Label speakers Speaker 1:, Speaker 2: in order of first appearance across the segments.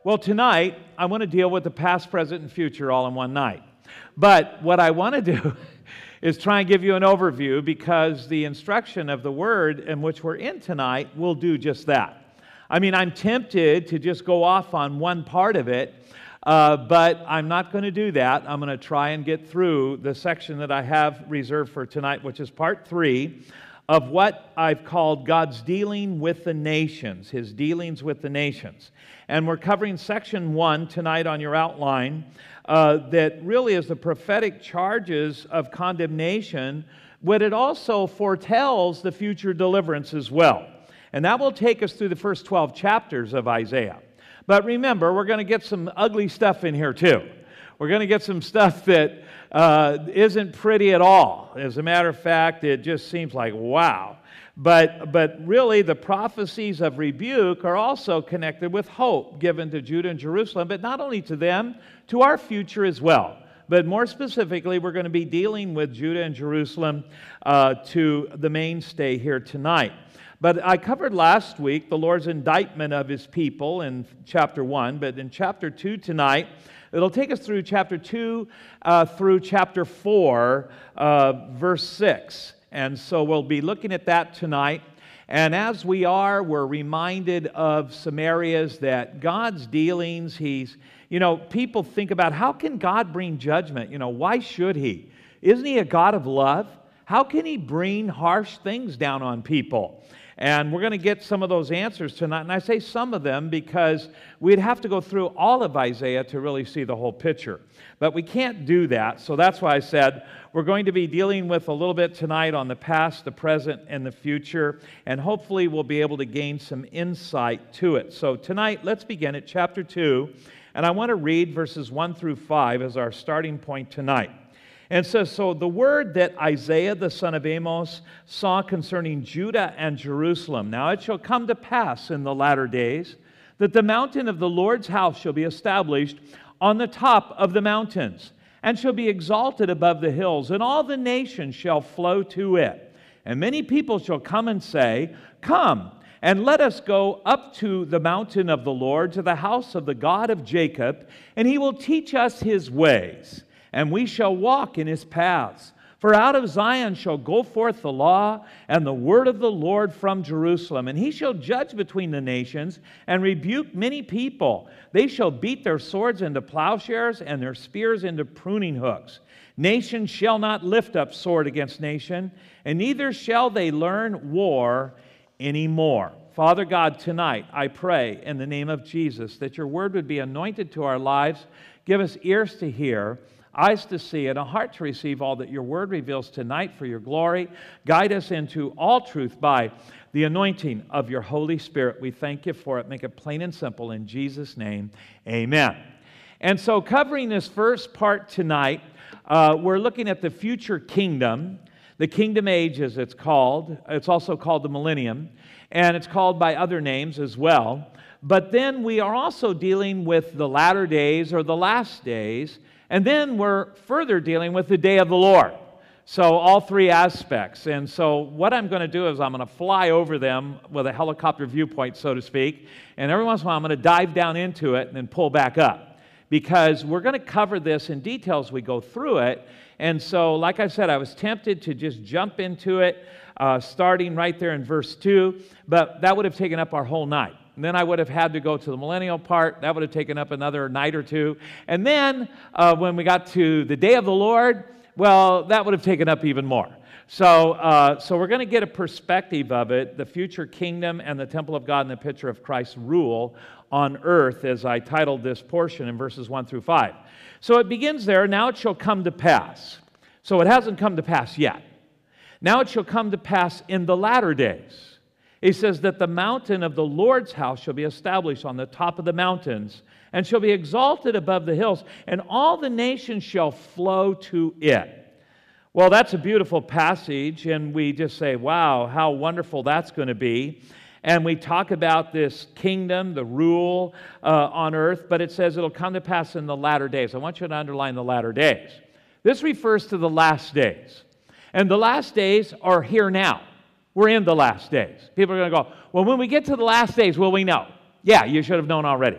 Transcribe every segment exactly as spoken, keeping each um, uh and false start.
Speaker 1: Well, tonight, I want to deal with the past, present, and future all in one night. But what I want to do is try and give you an overview, because the instruction of the Word in which we're in tonight will do just that. I mean, I'm tempted to just go off on one part of it, uh, but I'm not going to do that. I'm going to try and get through the section that I have reserved for tonight, which is part three of what I've called God's dealing with the nations, His dealings with the nations. And we're covering section one tonight on your outline, uh, that really is the prophetic charges of condemnation, but it also foretells the future deliverance as well. And that will take us through the first twelve chapters of Isaiah. But remember, we're going to get some ugly stuff in here too. We're going to get some stuff that uh, isn't pretty at all. As a matter of fact, it just seems like, wow. But, but really, the prophecies of rebuke are also connected with hope given to Judah and Jerusalem, but not only to them, to our future as well. But more specifically, we're going to be dealing with Judah and Jerusalem uh, to the mainstay here tonight. But I covered last week the Lord's indictment of His people in chapter one, but in chapter two tonight, it'll take us through chapter two uh, through chapter four, uh, verse six. And so we'll be looking at that tonight. And as we are, we're reminded of some areas that God's dealings, He's, you know, people think about, how can God bring judgment? You know, why should He? Isn't He a God of love? How can He bring harsh things down on people? And we're going to get some of those answers tonight. And I say some of them because we'd have to go through all of Isaiah to really see the whole picture. But we can't do that. So that's why I said we're going to be dealing with a little bit tonight on the past, the present, and the future. And hopefully we'll be able to gain some insight to it. So tonight, let's begin at chapter two. And I want to read verses one through five as our starting point tonight. And it says, so the word that Isaiah the son of Amos saw concerning Judah and Jerusalem. Now it shall come to pass in the latter days that the mountain of the Lord's house shall be established on the top of the mountains, and shall be exalted above the hills, and all the nations shall flow to it. And many people shall come and say, come, and let us go up to the mountain of the Lord, to the house of the God of Jacob, and He will teach us His ways, and we shall walk in His paths. For out of Zion shall go forth the law and the word of the Lord from Jerusalem. And He shall judge between the nations and rebuke many people. They shall beat their swords into plowshares and their spears into pruning hooks. Nation shall not lift up sword against nation, and neither shall they learn war anymore. Father God, tonight I pray in the name of Jesus that Your word would be anointed to our lives. Give us ears to hear, eyes to see, and a heart to receive all that Your word reveals tonight for Your glory. Guide us into all truth by the anointing of Your Holy Spirit. We thank You for it. Make it plain and simple in Jesus' name. Amen. And so covering this first part tonight, uh, we're looking at the future kingdom, the kingdom age as it's called. It's also called the millennium, and it's called by other names as well. But then we are also dealing with the latter days or the last days. And then we're further dealing with the day of the Lord. So all three aspects. And so what I'm going to do is I'm going to fly over them with a helicopter viewpoint, so to speak. And every once in a while I'm going to dive down into it and then pull back up. Because we're going to cover this in detail as we go through it. And so, like I said, I was tempted to just jump into it, uh, starting right there in verse two. But that would have taken up our whole night. And then I would have had to go to the millennial part. That would have taken up another night or two. And then uh, when we got to the day of the Lord, well, that would have taken up even more. So, uh, so we're going to get a perspective of it, the future kingdom and the temple of God and the picture of Christ's rule on earth, as I titled this portion in verses one through five. So it begins there, now it shall come to pass. So it hasn't come to pass yet. Now it shall come to pass in the latter days. He says that the mountain of the Lord's house shall be established on the top of the mountains, and shall be exalted above the hills, and all the nations shall flow to it. Well, that's a beautiful passage, and we just say, wow, how wonderful that's going to be. And we talk about this kingdom, the rule uh, on earth, but it says it'll come to pass in the latter days. I want you to underline the latter days. This refers to the last days. And the last days are here now. We're in the last days. People are going to go, well, when we get to the last days, will we know? Yeah, you should have known already.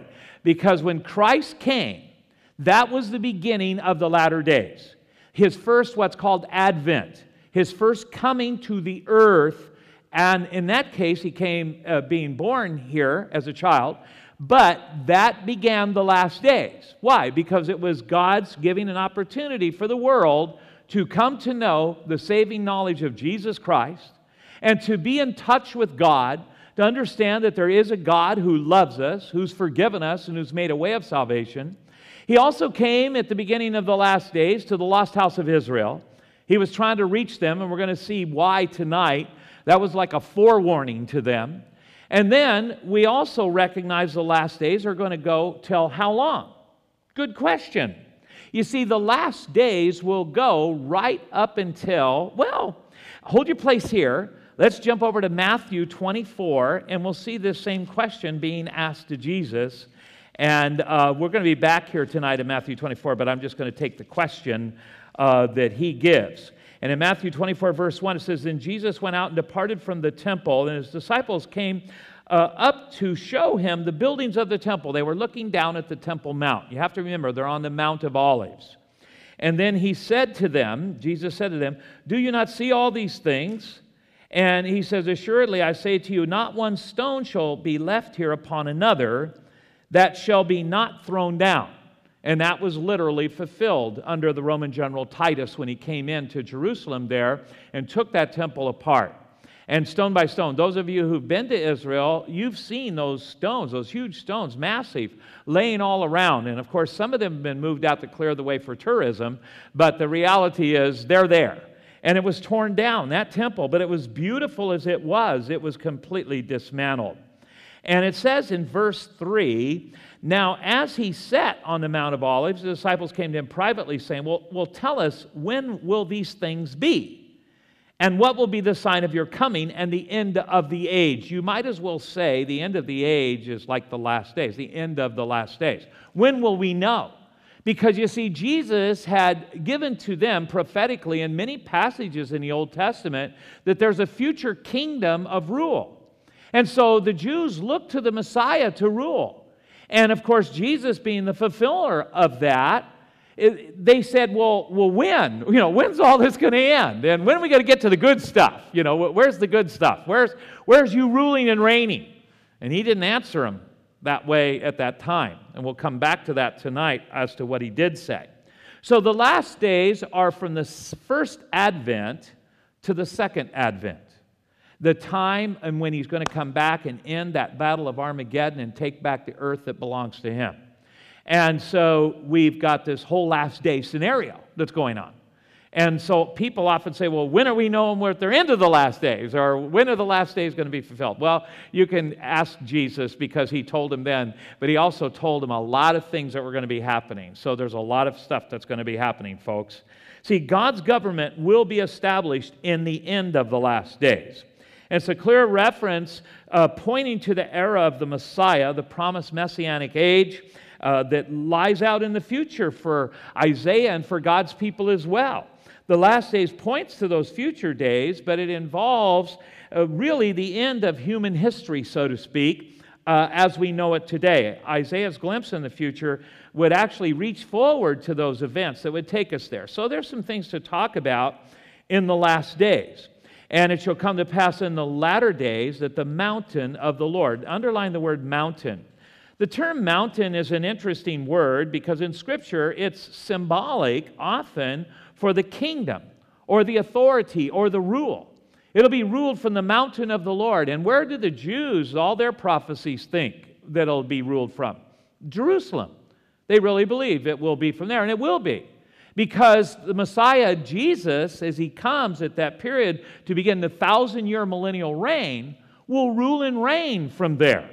Speaker 1: because when Christ came, that was the beginning of the latter days. His first, what's called Advent, his first coming to the earth, and in that case, he came uh, being born here as a child, but that began the last days. Why? Because it was God's giving an opportunity for the world to come to know the saving knowledge of Jesus Christ and to be in touch with God, to understand that there is a God who loves us, who's forgiven us, and who's made a way of salvation. He also came at the beginning of the last days to the lost house of Israel. He was trying to reach them, and we're going to see why tonight. That was like a forewarning to them. And then we also recognize the last days are going to go till how long? Good question. You see, the last days will go right up until, well, hold your place here. Let's jump over to Matthew twenty-four, and we'll see this same question being asked to Jesus. And uh, we're going to be back here tonight in Matthew twenty-four, but I'm just going to take the question uh, that he gives. And in Matthew twenty-four, verse one, it says, "Then Jesus went out and departed from the temple, and his disciples came uh, up to show him the buildings of the temple." They were looking down at the Temple Mount. You have to remember, they're on the Mount of Olives. And then he said to them, Jesus said to them, "Do you not see all these things?" And he says, "Assuredly, I say to you, not one stone shall be left here upon another that shall be not thrown down." And that was literally fulfilled under the Roman general Titus when he came into Jerusalem there and took that temple apart. And stone by stone, those of you who've been to Israel, you've seen those stones, those huge stones, massive, laying all around. And of course, some of them have been moved out to clear the way for tourism, but the reality is they're there. And it was torn down, that temple, but it was beautiful as it was. It was completely dismantled. And it says in verse three, "Now as he sat on the Mount of Olives, the disciples came to him privately, saying, well, well, tell us, when will these things be? And what will be the sign of your coming and the end of the age?" You might as well say the end of the age is like the last days, the end of the last days. When will we know? Because you see, Jesus had given to them prophetically in many passages in the Old Testament that there's a future kingdom of rule. And so the Jews looked to the Messiah to rule. And of course, Jesus being the fulfiller of that, it, they said, well, well, when? You know, when's all this going to end? And when are we going to get to the good stuff? You know, where's the good stuff? Where's, where's you ruling and reigning? And he didn't answer them that way at that time. And we'll come back to that tonight as to what he did say. So the last days are from the first Advent to the second Advent. The time and when he's going to come back and end that battle of Armageddon and take back the earth that belongs to him. And so we've got this whole last day scenario that's going on. And so people often say, well, when are we knowing what they're into the last days? Or when are the last days going to be fulfilled? Well, you can ask Jesus because he told him then, but he also told him a lot of things that were going to be happening. So there's a lot of stuff that's going to be happening, folks. See, God's government will be established in the end of the last days. And it's a clear reference uh, pointing to the era of the Messiah, the promised messianic age uh, that lies out in the future for Isaiah and for God's people as well. The last days points to those future days, but it involves uh, really the end of human history, so to speak, uh, as we know it today. Isaiah's glimpse in the future would actually reach forward to those events that would take us there. So there's some things to talk about in the last days. "And it shall come to pass in the latter days that the mountain of the Lord," underline the word mountain. The term mountain is an interesting word because in Scripture it's symbolic often for the kingdom or the authority or the rule. It'll be ruled from the mountain of the Lord. And where do the Jews, all their prophecies, think that it'll be ruled from? Jerusalem. They really believe it will be from there, and it will be. Because the Messiah, Jesus, as he comes at that period to begin the thousand-year millennial reign, will rule and reign from there.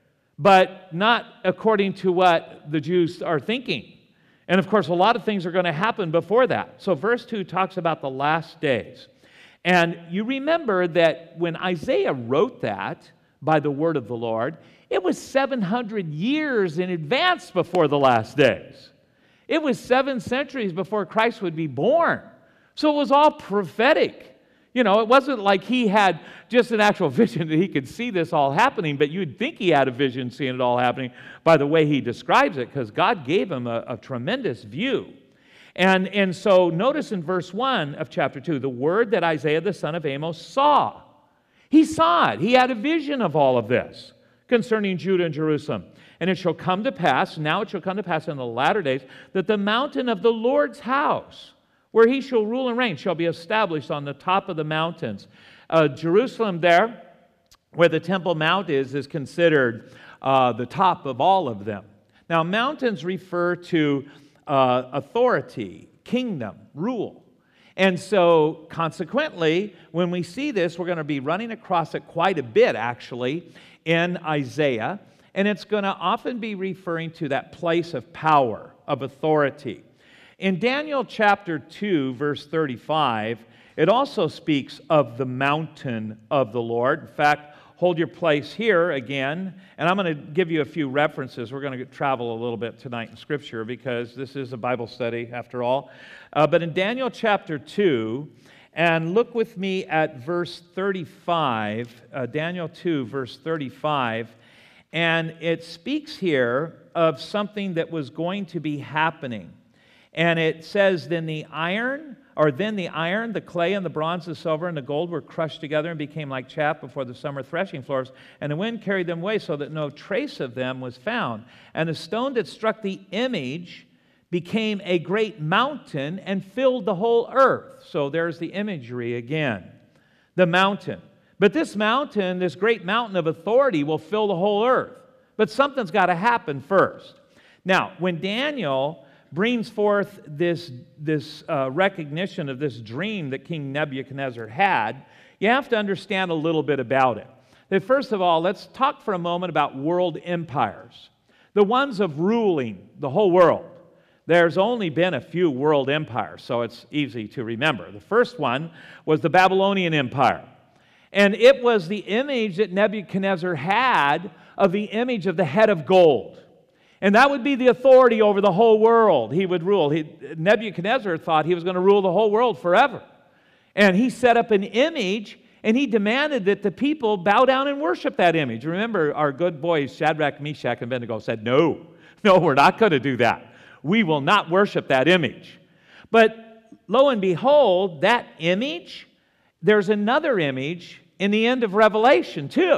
Speaker 1: But not according to what the Jews are thinking. And of course, a lot of things are going to happen before that. So verse two talks about the last days. And you remember that when Isaiah wrote that by the word of the Lord, it was seven hundred years in advance before the last days. It was seven centuries before Christ would be born. So it was all prophetic. You know, it wasn't like he had just an actual vision that he could see this all happening, but you'd think he had a vision seeing it all happening by the way he describes it, because God gave him a, a tremendous view. And, and so notice in verse one of chapter two, the word that Isaiah the son of Amos saw. He saw it. He had a vision of all of this concerning Judah and Jerusalem. And it shall come to pass, now it shall come to pass in the latter days, that the mountain of the Lord's house, where he shall rule and reign, shall be established on the top of the mountains. Uh, Jerusalem there, where the Temple Mount is, is considered uh, the top of all of them. Now, mountains refer to uh, authority, kingdom, rule. And so, consequently, when we see this, we're going to be running across it quite a bit, actually, in Isaiah. And it's going to often be referring to that place of power, of authority. In Daniel chapter two, verse thirty-five, it also speaks of the mountain of the Lord. In fact, hold your place here again, and I'm going to give you a few references. We're going to travel a little bit tonight in Scripture because this is a Bible study after all. Uh, but in Daniel chapter two, and look with me at verse thirty-five, uh, Daniel two, verse thirty-five, and it speaks here of something that was going to be happening. And it says, then the iron, or then the iron, the clay, and the bronze, the silver, and the gold were crushed together and became like chaff before the summer threshing floors. And the wind carried them away so that no trace of them was found. And the stone that struck the image became a great mountain and filled the whole earth. So there's the imagery again. The mountain. But this mountain, this great mountain of authority, will fill the whole earth. But something's got to happen first. Now, when Daniel brings forth this, this uh, recognition of this dream that King Nebuchadnezzar had, you have to understand a little bit about it. That first of all, let's talk for a moment about world empires. The ones of ruling the whole world. There's only been a few world empires, so it's easy to remember. The first one was the Babylonian Empire. And it was the image that Nebuchadnezzar had of the image of the head of gold. And that would be the authority over the whole world. He would rule. He, Nebuchadnezzar thought he was going to rule the whole world forever. And he set up an image, and he demanded that the people bow down and worship that image. Remember, our good boys, Shadrach, Meshach, and Abednego, said, no, no, we're not going to do that. We will not worship that image. But lo and behold, that image, there's another image in the end of Revelation too.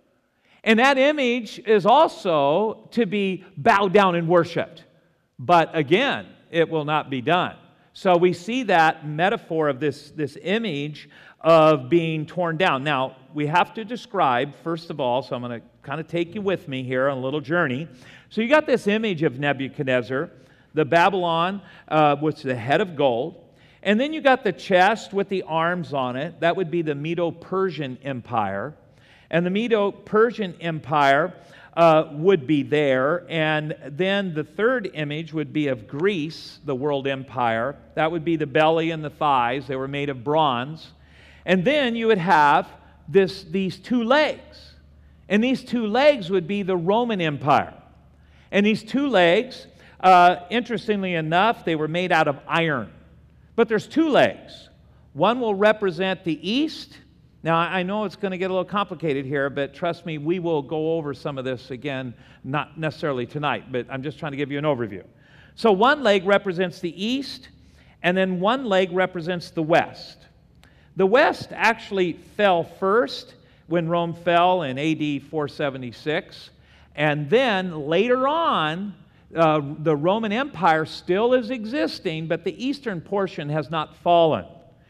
Speaker 1: And that image is also to be bowed down and worshiped. But again, it will not be done. So we see that metaphor of this, this image of being torn down. Now, we have to describe, first of all, so I'm going to kind of take you with me here on a little journey. So you got this image of Nebuchadnezzar, the Babylon, uh, with the head of gold. And then you got the chest with the arms on it. That would be the Medo-Persian Empire. And the Medo-Persian Empire uh, would be there. And then the third image would be of Greece, the world empire. That would be the belly and the thighs. They were made of bronze. And then you would have this, these two legs. And these two legs would be the Roman Empire. And these two legs, uh, interestingly enough, they were made out of iron. But there's two legs. One will represent the east. Now, I know it's going to get a little complicated here, but trust me, we will go over some of this again, not necessarily tonight, but I'm just trying to give you an overview. So one leg represents the east, and then one leg represents the west. The west actually fell first when Rome fell in A D four seventy-six, and then later on, uh, the Roman Empire still is existing, but the eastern portion has not fallen.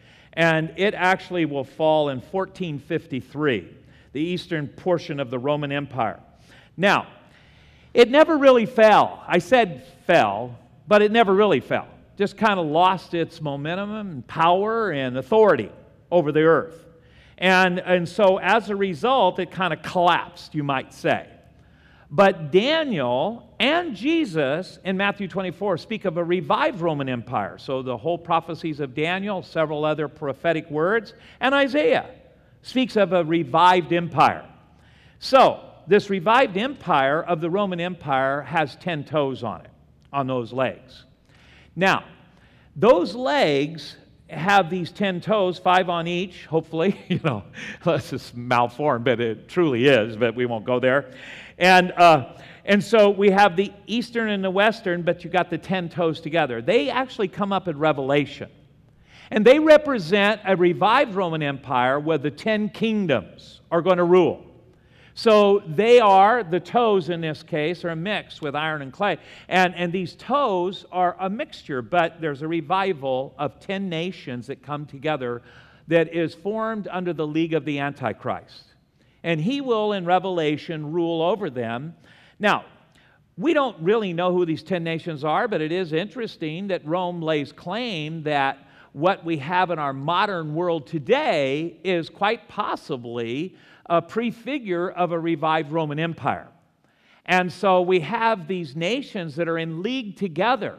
Speaker 1: And it actually will fall in fourteen fifty-three, the eastern portion of the Roman Empire. Now, it never really fell. I said fell, but it never really fell. Just kind of lost its momentum and power and authority over the earth. And, and so as a result, it kind of collapsed, you might say. But Daniel and Jesus in Matthew twenty-four speak of a revived Roman Empire. So the whole prophecies of Daniel, several other prophetic words, and Isaiah speaks of a revived empire. So this revived empire of the Roman Empire has ten toes on it, on those legs. Now, those legs have these ten toes, five on each, hopefully. You know, unless it's malformed, but it truly is, but we won't go there. And uh, and so we have the eastern and the western, but you got the ten toes together. They actually come up in Revelation. And they represent a revived Roman Empire where the ten kingdoms are going to rule. So they are, the toes in this case, are a mix with iron and clay. And, and these toes are a mixture, but there's a revival of ten nations that come together that is formed under the league of the Antichrist. And he will, in Revelation, rule over them. Now, we don't really know who these ten nations are, but it is interesting that Rome lays claim that what we have in our modern world today is quite possibly a prefigure of a revived Roman Empire. And so we have these nations that are in league together.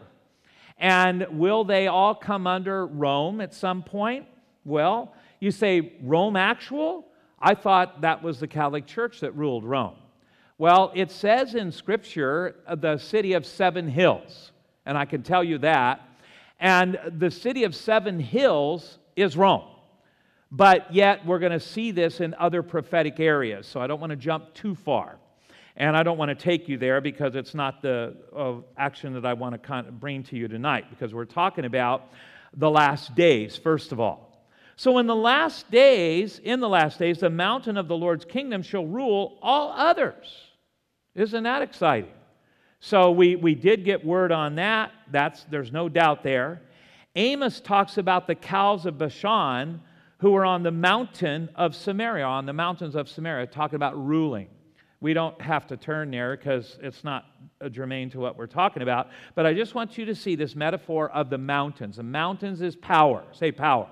Speaker 1: And will they all come under Rome at some point? Well, you say Rome actual? I thought that was the Catholic Church that ruled Rome. Well, it says in Scripture the city of seven hills, and I can tell you that. And the city of seven hills is Rome. But yet we're going to see this in other prophetic areas, so I don't want to jump too far. And I don't want to take you there because it's not the uh, action that I want to kind of bring to you tonight, because we're talking about the last days, first of all. So in the last days, in the last days, the mountain of the Lord's kingdom shall rule all others. Isn't that exciting? So we, we did get word on that. That's, there's no doubt there. Amos talks about the cows of Bashan who are on the mountain of Samaria, on the mountains of Samaria, talking about ruling. We don't have to turn there because it's not germane to what we're talking about, but I just want you to see this metaphor of the mountains. The mountains is power. Say power.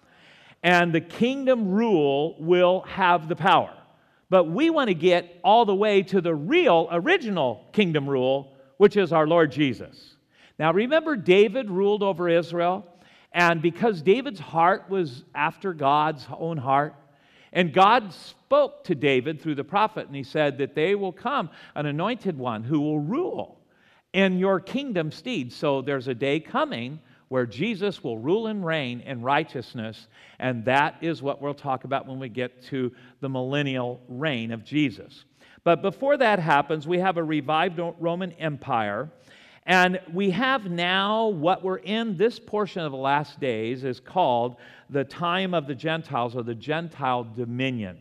Speaker 1: And the kingdom rule will have the power. But we want to get all the way to the real, original kingdom rule, which is our Lord Jesus. Now remember, David ruled over Israel, and because David's heart was after God's own heart, and God spoke to David through the prophet, and he said that they will come, an anointed one who will rule in your kingdom stead. So there's a day coming where Jesus will rule and reign in righteousness, and that is what we'll talk about when we get to the millennial reign of Jesus. But before that happens, we have a revived Roman Empire, and we have now what we're in this portion of the last days is called the time of the Gentiles, or the Gentile dominion.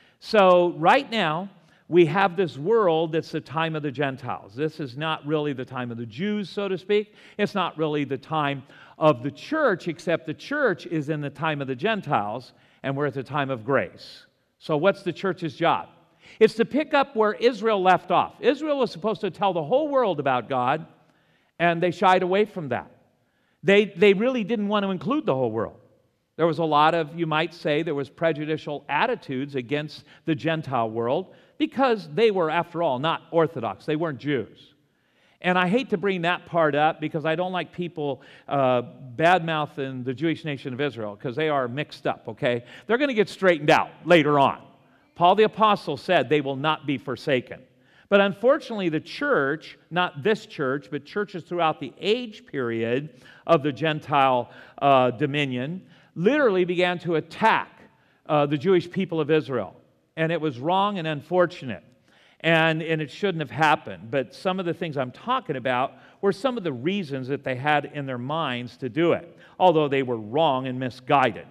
Speaker 1: So right now, we have this world that's the time of the Gentiles. This is not really the time of the Jews, so to speak. It's not really the time of the church, except the church is in the time of the Gentiles, and we're at the time of grace. So what's the church's job? It's to pick up where Israel left off. Israel was supposed to tell the whole world about God, and they shied away from that. They, they really didn't want to include the whole world. There was a lot of, you might say, there was prejudicial attitudes against the Gentile world because they were, after all, not Orthodox. They weren't Jews. And I hate to bring that part up because I don't like people uh, bad-mouthing the Jewish nation of Israel because they are mixed up, okay? They're going to get straightened out later on. Paul the Apostle said they will not be forsaken. But unfortunately, the church, not this church, but churches throughout the age period of the Gentile uh, dominion, literally began to attack uh, the Jewish people of Israel. And it was wrong and unfortunate. And, and it shouldn't have happened. But some of the things I'm talking about were some of the reasons that they had in their minds to do it, although they were wrong and misguided.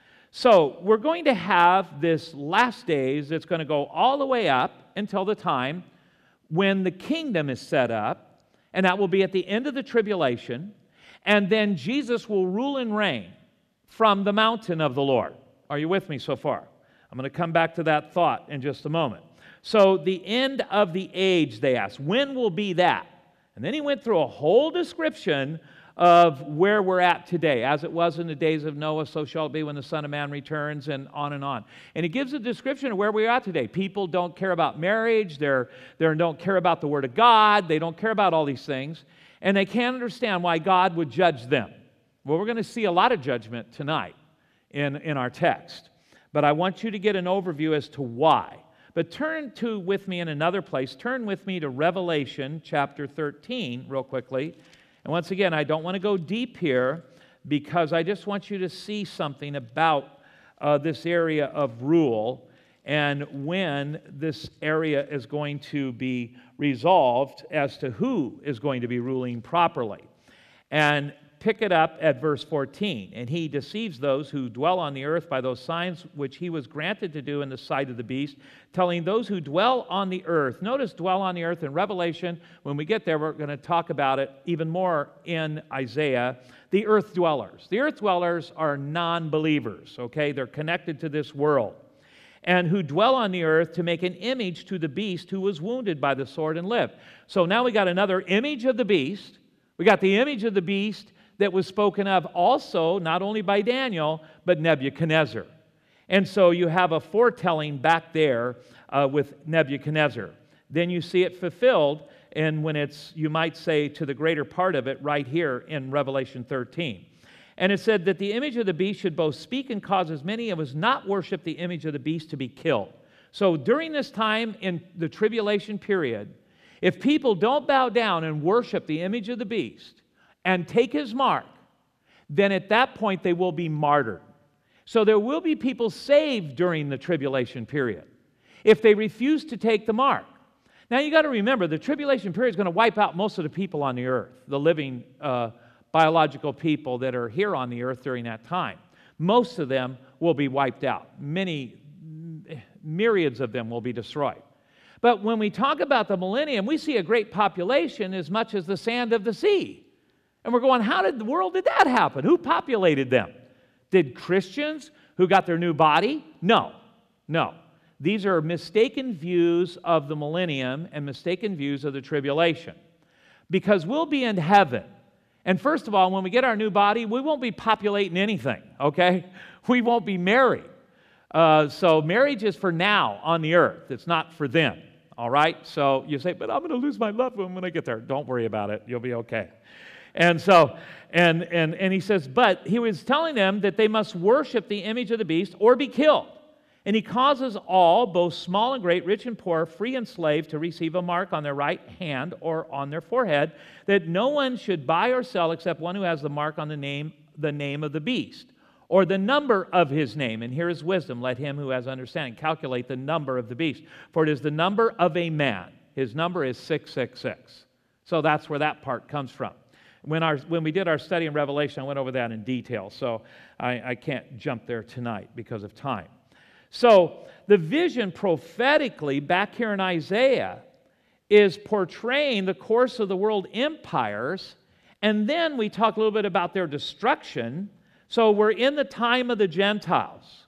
Speaker 1: So we're going to have this last days that's going to go all the way up until the time when the kingdom is set up, and that will be at the end of the tribulation, and then Jesus will rule and reign from the mountain of the Lord. Are you with me so far? I'm going to come back to that thought in just a moment. So the end of the age, they asked, when will be that? And then he went through a whole description of where we're at today. As it was in the days of Noah, so shall it be when the Son of Man returns, and on and on. And he gives a description of where we're at today. People don't care about marriage. They're, they don't care about the Word of God. They don't care about all these things. And they can't understand why God would judge them. Well, we're going to see a lot of judgment tonight in, in our text. But I want you to get an overview as to why. But turn to with me in another place. Turn with me to Revelation chapter thirteen real quickly. And once again, I don't want to go deep here, because I just want you to see something about uh, this area of rule and when this area is going to be resolved as to who is going to be ruling properly. And pick it up at verse fourteen. And he deceives those who dwell on the earth by those signs which he was granted to do in the sight of the beast, telling those who dwell on the earth. Notice dwell on the earth in Revelation. When we get there, we're going to talk about it even more in Isaiah. The earth dwellers. The earth dwellers are non-believers, okay? They're connected to this world. And who dwell on the earth to make an image to the beast who was wounded by the sword and lived. So now we got another image of the beast. We got the image of the beast that was spoken of also, not only by Daniel, but Nebuchadnezzar. And so you have a foretelling back there uh, with Nebuchadnezzar. Then you see it fulfilled, and when it's, you might say, to the greater part of it right here in Revelation thirteen. And it said that the image of the beast should both speak and cause as many as was not worship the image of the beast to be killed. So during this time in the tribulation period, if people don't bow down and worship the image of the beast and take his mark, then at that point they will be martyred. So there will be people saved during the tribulation period if they refuse to take the mark. Now you got to remember, the tribulation period is going to wipe out most of the people on the earth, the living uh, biological people that are here on the earth during that time. Most of them will be wiped out. Many, myriads of them will be destroyed. But when we talk about the millennium, we see a great population as much as the sand of the sea. And we're going, how did the world did that happen? Who populated them? Did Christians who got their new body? No, no. These are mistaken views of the millennium and mistaken views of the tribulation. Because we'll be in heaven. And first of all, when we get our new body, we won't be populating anything, okay? We won't be married. Uh, so marriage is for now on the earth. It's not for then, all right? So you say, but I'm going to lose my loved one when I get there. Don't worry about it. You'll be okay. And so, and, and, and he says, but he was telling them that they must worship the image of the beast or be killed. And he causes all, both small and great, rich and poor, free and slave, to receive a mark on their right hand or on their forehead, that no one should buy or sell except one who has the mark on the name, the name of the beast, or the number of his name. And here is wisdom. Let him who has understanding calculate the number of the beast. For it is the number of a man. His number is six six six. So that's where that part comes from. When, our, when we did our study in Revelation, I went over that in detail. So I, I can't jump there tonight because of time. So the vision prophetically back here in Isaiah is portraying the course of the world empires, and then we talk a little bit about their destruction. So we're in the time of the Gentiles.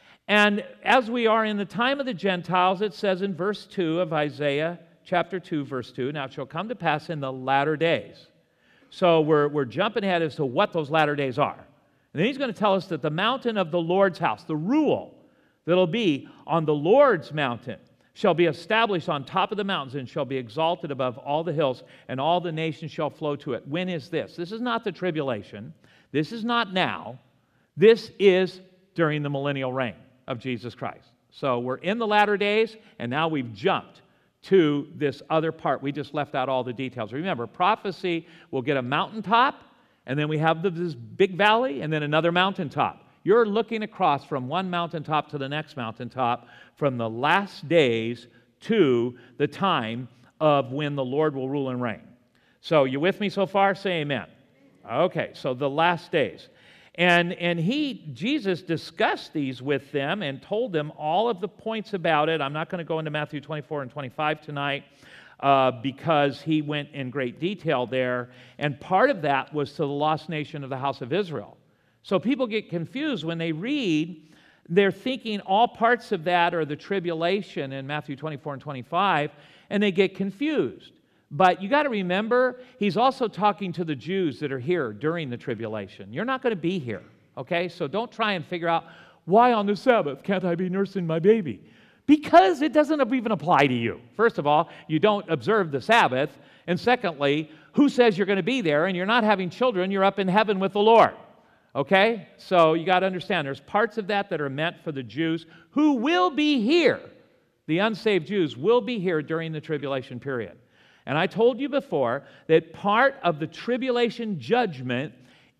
Speaker 1: And as we are in the time of the Gentiles, it says in verse two of Isaiah chapter two, verse two, now it shall come to pass in the latter days. So we're, we're jumping ahead as to what those latter days are. And then he's going to tell us that the mountain of the Lord's house, the rule that'll be on the Lord's mountain, shall be established on top of the mountains and shall be exalted above all the hills, and all the nations shall flow to it. When is this? This is not the tribulation. This is not now. This is during the millennial reign of Jesus Christ. So we're in the latter days, and now we've jumped to this other part. We just left out all the details. Remember, prophecy will get a mountaintop, and then we have this big valley, and then another mountaintop. You're looking across from one mountaintop to the next mountaintop, from the last days to the time of when the Lord will rule and reign. So you with me so far? Say amen. Okay, so the last days. And, and he, Jesus discussed these with them and told them all of the points about it. I'm not going to go into Matthew twenty-four and twenty-five tonight uh, because he went in great detail there. And part of that was to the lost nation of the house of Israel. So people get confused when they read, they're thinking all parts of that are the tribulation in Matthew twenty-four and twenty-five, and they get confused. But you got to remember, he's also talking to the Jews that are here during the tribulation. You're not going to be here, okay? So don't try and figure out, why on the Sabbath can't I be nursing my baby? Because it doesn't even apply to you. First of all, you don't observe the Sabbath. And secondly, who says you're going to be there and you're not having children, you're up in heaven with the Lord. Okay? So you got to understand, there's parts of that that are meant for the Jews who will be here. The unsaved Jews will be here during the tribulation period. And I told you before that part of the tribulation judgment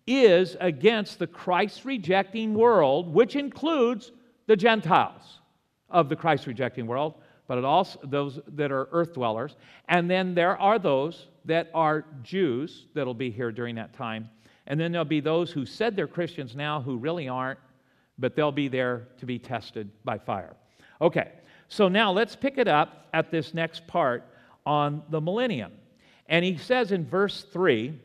Speaker 1: is against the Christ-rejecting world, which includes the Gentiles of the Christ-rejecting world, but it also those that are earth dwellers. And then there are those that are Jews that'll be here during that time. And then there'll be those who said they're Christians now who really aren't, but they'll be there to be tested by fire. Okay, so now let's pick it up at this next part on the millennium. And he says in verse three,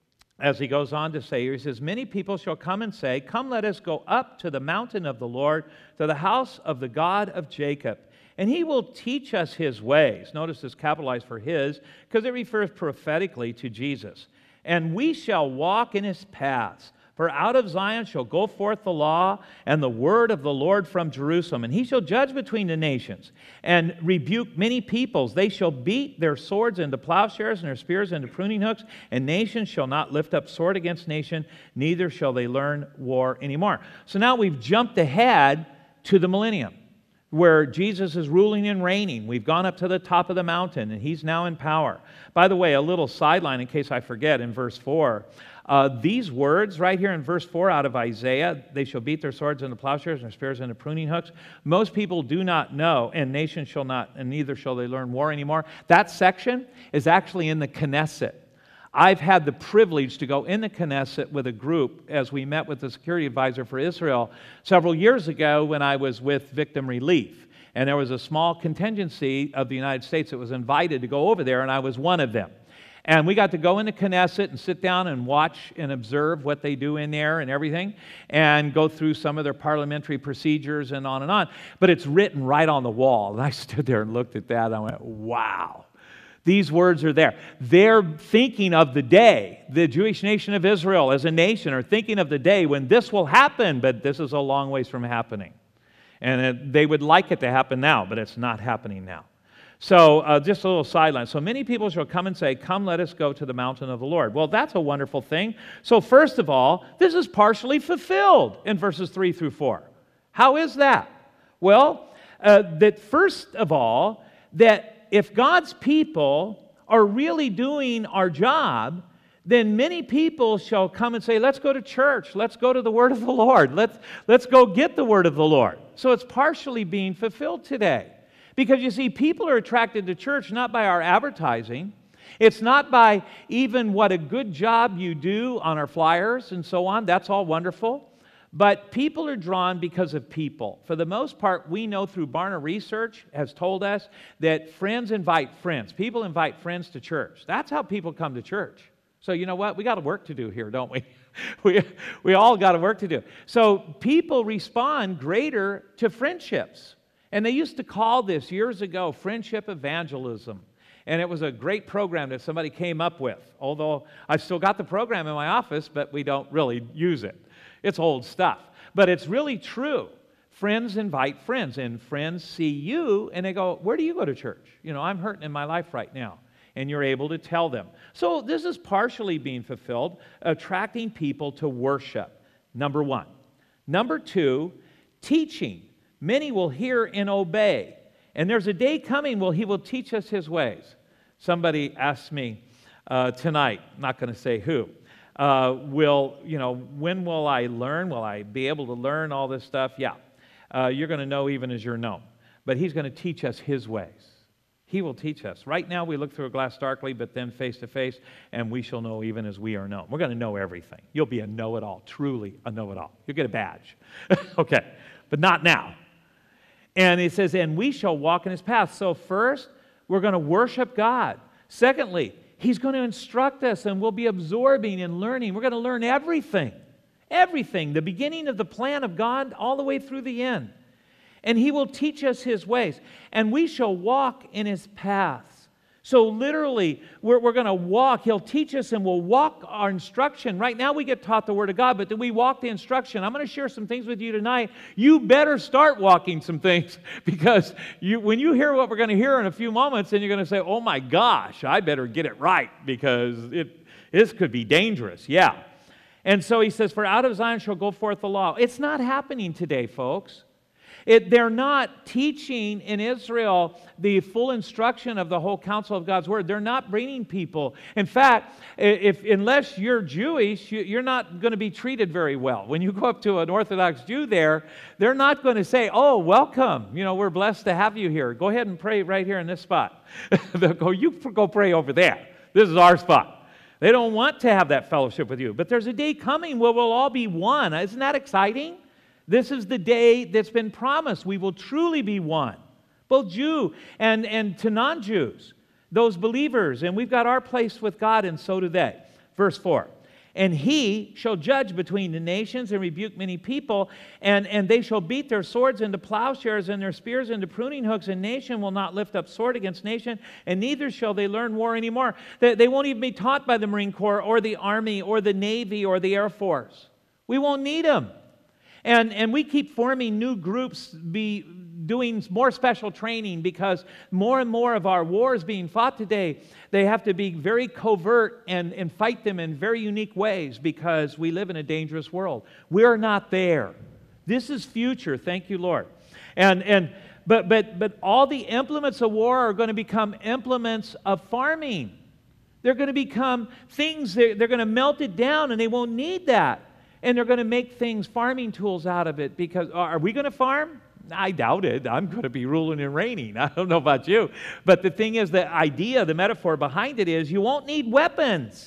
Speaker 1: as he goes on to say here, he says, many people shall come and say, come, let us go up to the mountain of the Lord, to the house of the God of Jacob, and he will teach us his ways. Notice it's capitalized for his, because it refers prophetically to Jesus. And we shall walk in his paths. For out of Zion shall go forth the law and the word of the Lord from Jerusalem. And he shall judge between the nations and rebuke many peoples. They shall beat their swords into plowshares and their spears into pruning hooks. And nation shall not lift up sword against nation, neither shall they learn war anymore. So now we've jumped ahead to the millennium, where Jesus is ruling and reigning. We've gone up to the top of the mountain, and he's now in power. By the way, a little sideline in case I forget, in verse four, uh, these words right here in verse four out of Isaiah, they shall beat their swords into plowshares and their spears into pruning hooks. Most people do not know, and nation shall not, and neither shall they learn war anymore. That section is actually in the Knesset. I've had the privilege to go in the Knesset with a group as we met with the security advisor for Israel several years ago when I was with Victim Relief. And there was a small contingency of the United States that was invited to go over there, and I was one of them. And we got to go in the Knesset and sit down and watch and observe what they do in there and everything, and go through some of their parliamentary procedures and on and on. But it's written right on the wall. And I stood there and looked at that, and I went, wow. These words are there. They're thinking of the day. The Jewish nation of Israel as a nation are thinking of the day when this will happen, but this is a long ways from happening. And it, they would like it to happen now, but it's not happening now. So uh, just a little sideline. So many people shall come and say, come, let us go to the mountain of the Lord. Well, that's a wonderful thing. So first of all, this is partially fulfilled in verses three through four. How is that? Well, uh, that first of all, that if God's people are really doing our job, then many people shall come and say, let's go to church. Let's go to the word of the Lord. Let's, let's go get the word of the Lord. So it's partially being fulfilled today. Because you see, people are attracted to church not by our advertising. It's not by even what a good job you do on our flyers and so on. That's all wonderful. But people are drawn because of people. For the most part, we know through Barna Research has told us that friends invite friends. People invite friends to church. That's how people come to church. So you know what? We got work to do here, don't we? we, we all got work to do. So people respond greater to friendships. And they used to call this years ago friendship evangelism. And it was a great program that somebody came up with. Although I've still got the program in my office, but we don't really use it. It's old stuff. But it's really true. Friends invite friends, and friends see you, and they go, where do you go to church? You know, I'm hurting in my life right now. And you're able to tell them. So this is partially being fulfilled, attracting people to worship, number one. Number two, teaching. Many will hear and obey. And there's a day coming where he will teach us his ways. Somebody asked me uh, tonight, not going to say who, uh, will, you know, when will I learn? Will I be able to learn all this stuff? Yeah. Uh, you're going to know even as you're known. But he's going to teach us his ways. He will teach us. Right now we look through a glass darkly, but then face to face, and we shall know even as we are known. We're going to know everything. You'll be a know-it-all, truly a know-it-all. You'll get a badge. Okay, but not now. And it says, and we shall walk in his path. So first, we're going to worship God. Secondly, he's going to instruct us, and we'll be absorbing and learning. We're going to learn everything. Everything. The beginning of the plan of God all the way through the end. And he will teach us his ways. And we shall walk in his paths. So literally, we're, we're going to walk. He'll teach us and we'll walk our instruction. Right now we get taught the Word of God, but then we walk the instruction. I'm going to share some things with you tonight. You better start walking some things, because you, when you hear what we're going to hear in a few moments, then you're going to say, oh my gosh, I better get it right, because it, this could be dangerous. Yeah. And so he says, for out of Zion shall go forth the law. It's not happening today, folks. It, they're not teaching in Israel the full instruction of the whole counsel of God's Word. They're not bringing people. In fact, if unless you're Jewish, you, you're not going to be treated very well. When you go up to an Orthodox Jew there, they're not going to say, oh, welcome. You know, we're blessed to have you here. Go ahead and pray right here in this spot. They'll go, you go pray over there. This is our spot. They don't want to have that fellowship with you. But there's a day coming where we'll all be one. Isn't that exciting? This is the day that's been promised. We will truly be one, both Jew and, and to non-Jews, those believers. And we've got our place with God, and so do they. Verse four, and he shall judge between the nations and rebuke many people, and, and they shall beat their swords into plowshares and their spears into pruning hooks, and nation will not lift up sword against nation, and neither shall they learn war anymore. They, they won't even be taught by the Marine Corps or the Army or the Navy or the Air Force. We won't need them. And, and we keep forming new groups, be doing more special training, because more and more of our wars being fought today, they have to be very covert and, and fight them in very unique ways, because we live in a dangerous world. We're not there. This is future, thank you, Lord. And, and, but, but, but all the implements of war are going to become implements of farming. They're going to become things, they're, they're going to melt it down, and they won't need that. And they're going to make things, farming tools out of it, because are we going to farm? I doubt it. I'm going to be ruling and reigning. I don't know about you. But the thing is, the idea, the metaphor behind it is you won't need weapons.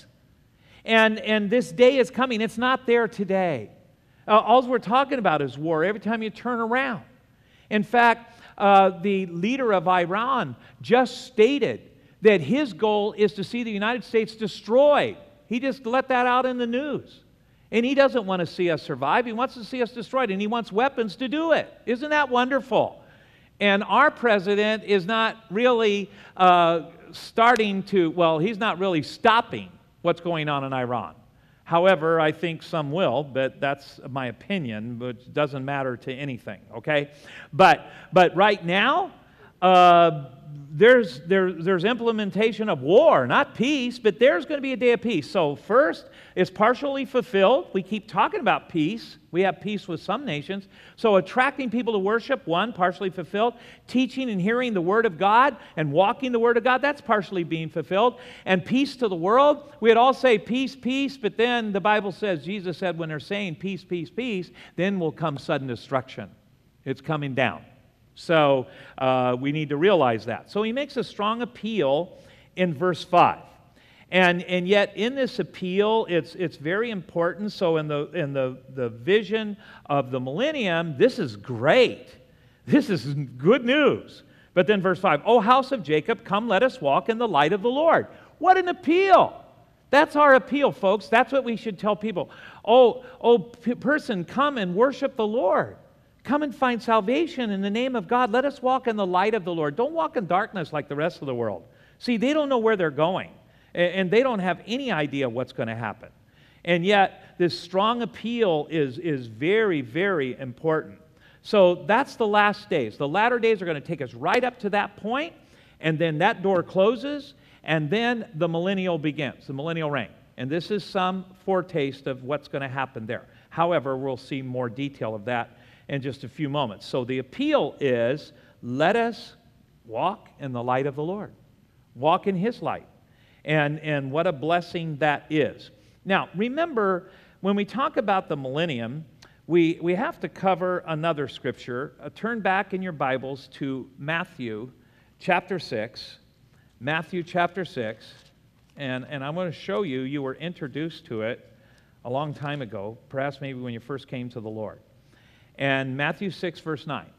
Speaker 1: And, and this day is coming. It's not there today. Uh, all we're talking about is war every time you turn around. In fact, uh, the leader of Iran just stated that his goal is to see the United States destroyed. He just let that out in the news. And he doesn't want to see us survive. He wants to see us destroyed, and he wants weapons to do it. Isn't that wonderful? And our president is not really uh, starting to, well, he's not really stopping what's going on in Iran. However, I think some will, but that's my opinion, which doesn't matter to anything, okay? But, but right now, uh, there's, there, there's implementation of war, not peace, but there's going to be a day of peace. So first, it's partially fulfilled. We keep talking about peace. We have peace with some nations. So attracting people to worship, one, partially fulfilled. Teaching and hearing the Word of God and walking the Word of God, that's partially being fulfilled. And peace to the world, we'd all say peace, peace, but then the Bible says, Jesus said, when they're saying peace, peace, peace, then will come sudden destruction. It's coming down. So uh, we need to realize that. So he makes a strong appeal in verse five. And, and yet in this appeal, it's, it's very important. So in, the, in the, the vision of the millennium, this is great. This is good news. But then verse five, O house of Jacob, come let us walk in the light of the Lord. What an appeal. That's our appeal, folks. That's what we should tell people. Oh, oh p- person, come and worship the Lord. Come and find salvation in the name of God. Let us walk in the light of the Lord. Don't walk in darkness like the rest of the world. See, they don't know where they're going, and they don't have any idea what's going to happen. And yet, this strong appeal is, is very, very important. So that's the last days. The latter days are going to take us right up to that point, and then that door closes, and then the millennial begins, the millennial reign. And this is some foretaste of what's going to happen there. However, we'll see more detail of that in just a few moments. So the appeal is, let us walk in the light of the Lord. Walk in His light. And, and what a blessing that is. Now, remember, when we talk about the millennium, we, we have to cover another scripture. Uh, turn back in your Bibles to Matthew chapter six. Matthew chapter six. And, and I'm going to show you, you were introduced to it a long time ago, perhaps maybe when you first came to the Lord. And Matthew six, verse nine,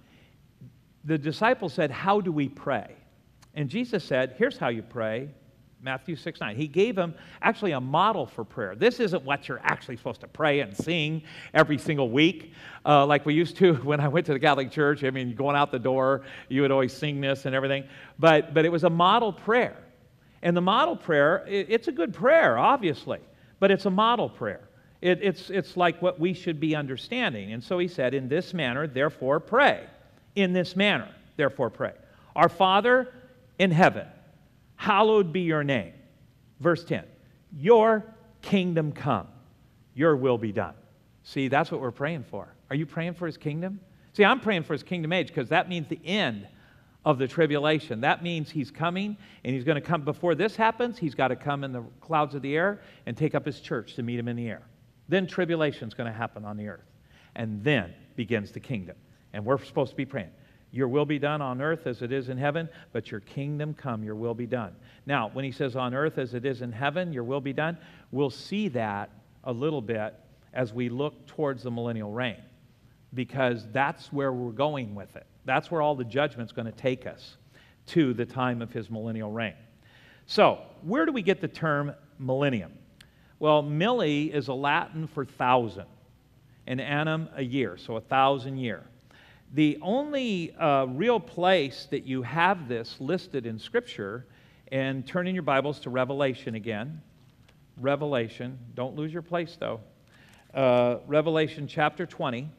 Speaker 1: the disciples said, how do we pray? And Jesus said, here's how you pray, Matthew six, nine. He gave them actually a model for prayer. This isn't what you're actually supposed to pray and sing every single week, uh, like we used to when I went to the Catholic Church. I mean, going out the door, you would always sing this and everything. But, but it was a model prayer. And the model prayer, it, it's a good prayer, obviously, but it's a model prayer. It, it's, it's like what we should be understanding. And so he said, in this manner, therefore pray. In this manner, therefore pray. Our Father in heaven, hallowed be your name. Verse ten, your kingdom come, your will be done. See, that's what we're praying for. Are you praying for His kingdom? See, I'm praying for his kingdom age because that means the end of the tribulation. That means he's coming, and he's going to come. Before this happens, he's got to come in the clouds of the air and take up his church to meet him in the air. Then tribulation is going to happen on the earth. And then begins the kingdom. And we're supposed to be praying, your will be done on earth as it is in heaven, but your kingdom come, your will be done. Now, when he says on earth as it is in heaven, your will be done, we'll see that a little bit as we look towards the millennial reign, because that's where we're going with it. That's where all the judgment's going to take us, to the time of his millennial reign. So, where do we get the term millennium? Well, milli is a Latin for thousand, and annum a year, so a thousand year. The only uh, real place that you have this listed in Scripture, and turn in your Bibles to Revelation again. Revelation, don't lose your place though. Uh, Revelation chapter twenty,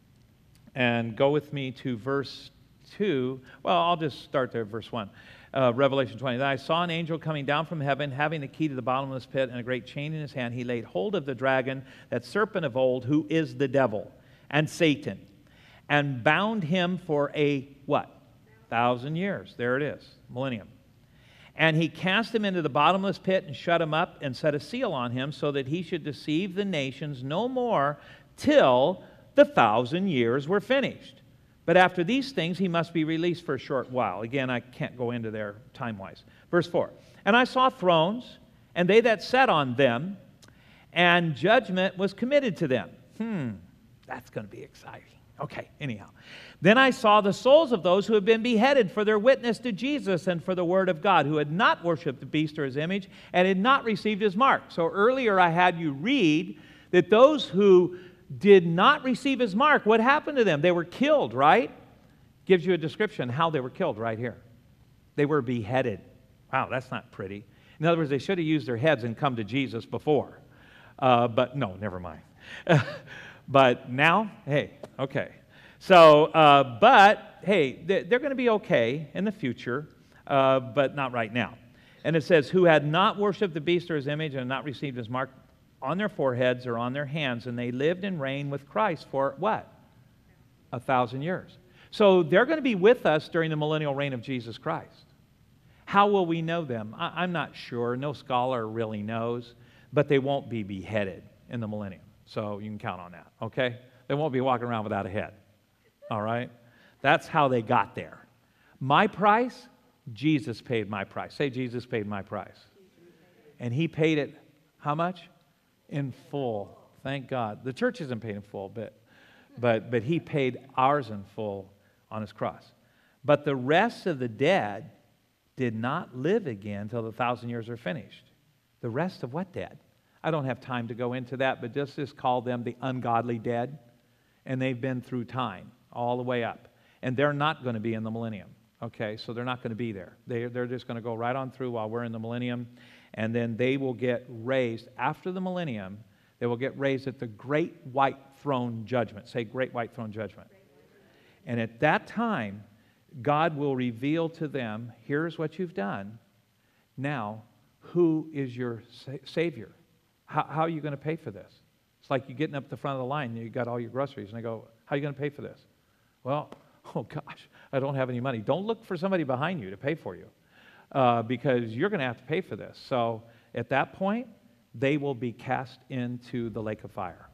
Speaker 1: and go with me to verse two. Well, I'll just start there, verse one. Uh, Revelation twenty. Then I saw an angel coming down from heaven, having the key to the bottomless pit and a great chain in his hand. He laid hold of the dragon, that serpent of old, who is the devil and Satan, and bound him for a, what? Thousand years. There it is, millennium. And he cast him into the bottomless pit and shut him up and set a seal on him, so that he should deceive the nations no more till the thousand years were finished. But after these things he must be released for a short while. Again, I can't go into there time-wise. Verse four. And I saw thrones, and they that sat on them, and judgment was committed to them. Hmm, that's going to be exciting. Okay, anyhow. Then I saw the souls of those who had been beheaded for their witness to Jesus and for the word of God, who had not worshipped the beast or his image, and had not received his mark. So earlier I had you read that those who did not receive his mark, what happened to them? They were killed, right? Gives you a description how they were killed right here. They were beheaded. Wow, that's not pretty. In other words, they should have used their heads and come to Jesus before. Uh, but no, never mind. But now, hey, okay. So, uh, but, hey, they're going to be okay in the future, uh, but not right now. And it says, who had not worshipped the beast or his image and had not received his mark on their foreheads or on their hands, and they lived and reigned with Christ for what? A thousand years. So they're going to be with us during the millennial reign of Jesus Christ. How will we know them? I- I'm not sure. No scholar really knows, but they won't be beheaded in the millennium. So you can count on that, okay? They won't be walking around without a head, all right? That's how they got there. My price, Jesus paid my price. Say, Jesus paid my price. And he paid it, how much? In full. Thank God. The church isn't paid in full, but, but, but he paid ours in full on his cross. But the rest of the dead did not live again until the thousand years are finished. The rest of what dead? I don't have time to go into that, but just, just call them the ungodly dead. And they've been through time all the way up. And they're not going to be in the millennium. Okay, so they're not going to be there. They, they're just going to go right on through while we're in the millennium. And then they will get raised after the millennium. They will get raised at the great white throne judgment. Say great white throne judgment. And at that time, God will reveal to them, here's what you've done. Now, who is your sa- Savior? How, how are you going to pay for this? It's like you're getting up the front of the line and you got all your groceries. And they go, how are you going to pay for this? Well, oh gosh, I don't have any money. Don't look for somebody behind you to pay for you. Uh, because you're going to have to pay for this. So at that point, they will be cast into the lake of fire.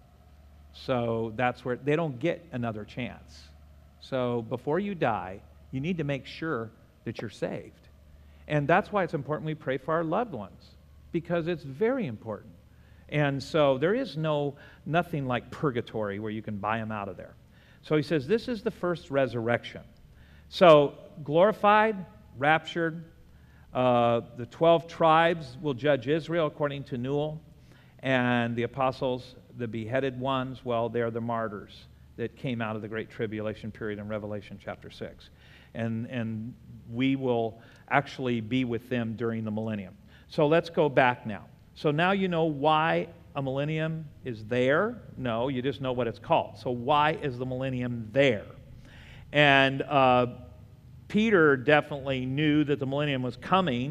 Speaker 1: So that's where they don't get another chance. So before you die, you need to make sure that you're saved. And that's why it's important we pray for our loved ones, because it's very important. And so there is no nothing like purgatory where you can buy them out of there. So he says this is the first resurrection. So glorified, raptured. Uh, the twelve tribes will judge Israel according to Newell, and the apostles, the beheaded ones, well, they're the martyrs that came out of the Great Tribulation period in Revelation chapter six. And, and we will actually be with them during the millennium. So let's go back now. So now you know why a millennium is there? No, you just know what it's called. So why is the millennium there? And uh, Peter definitely knew that the millennium was coming.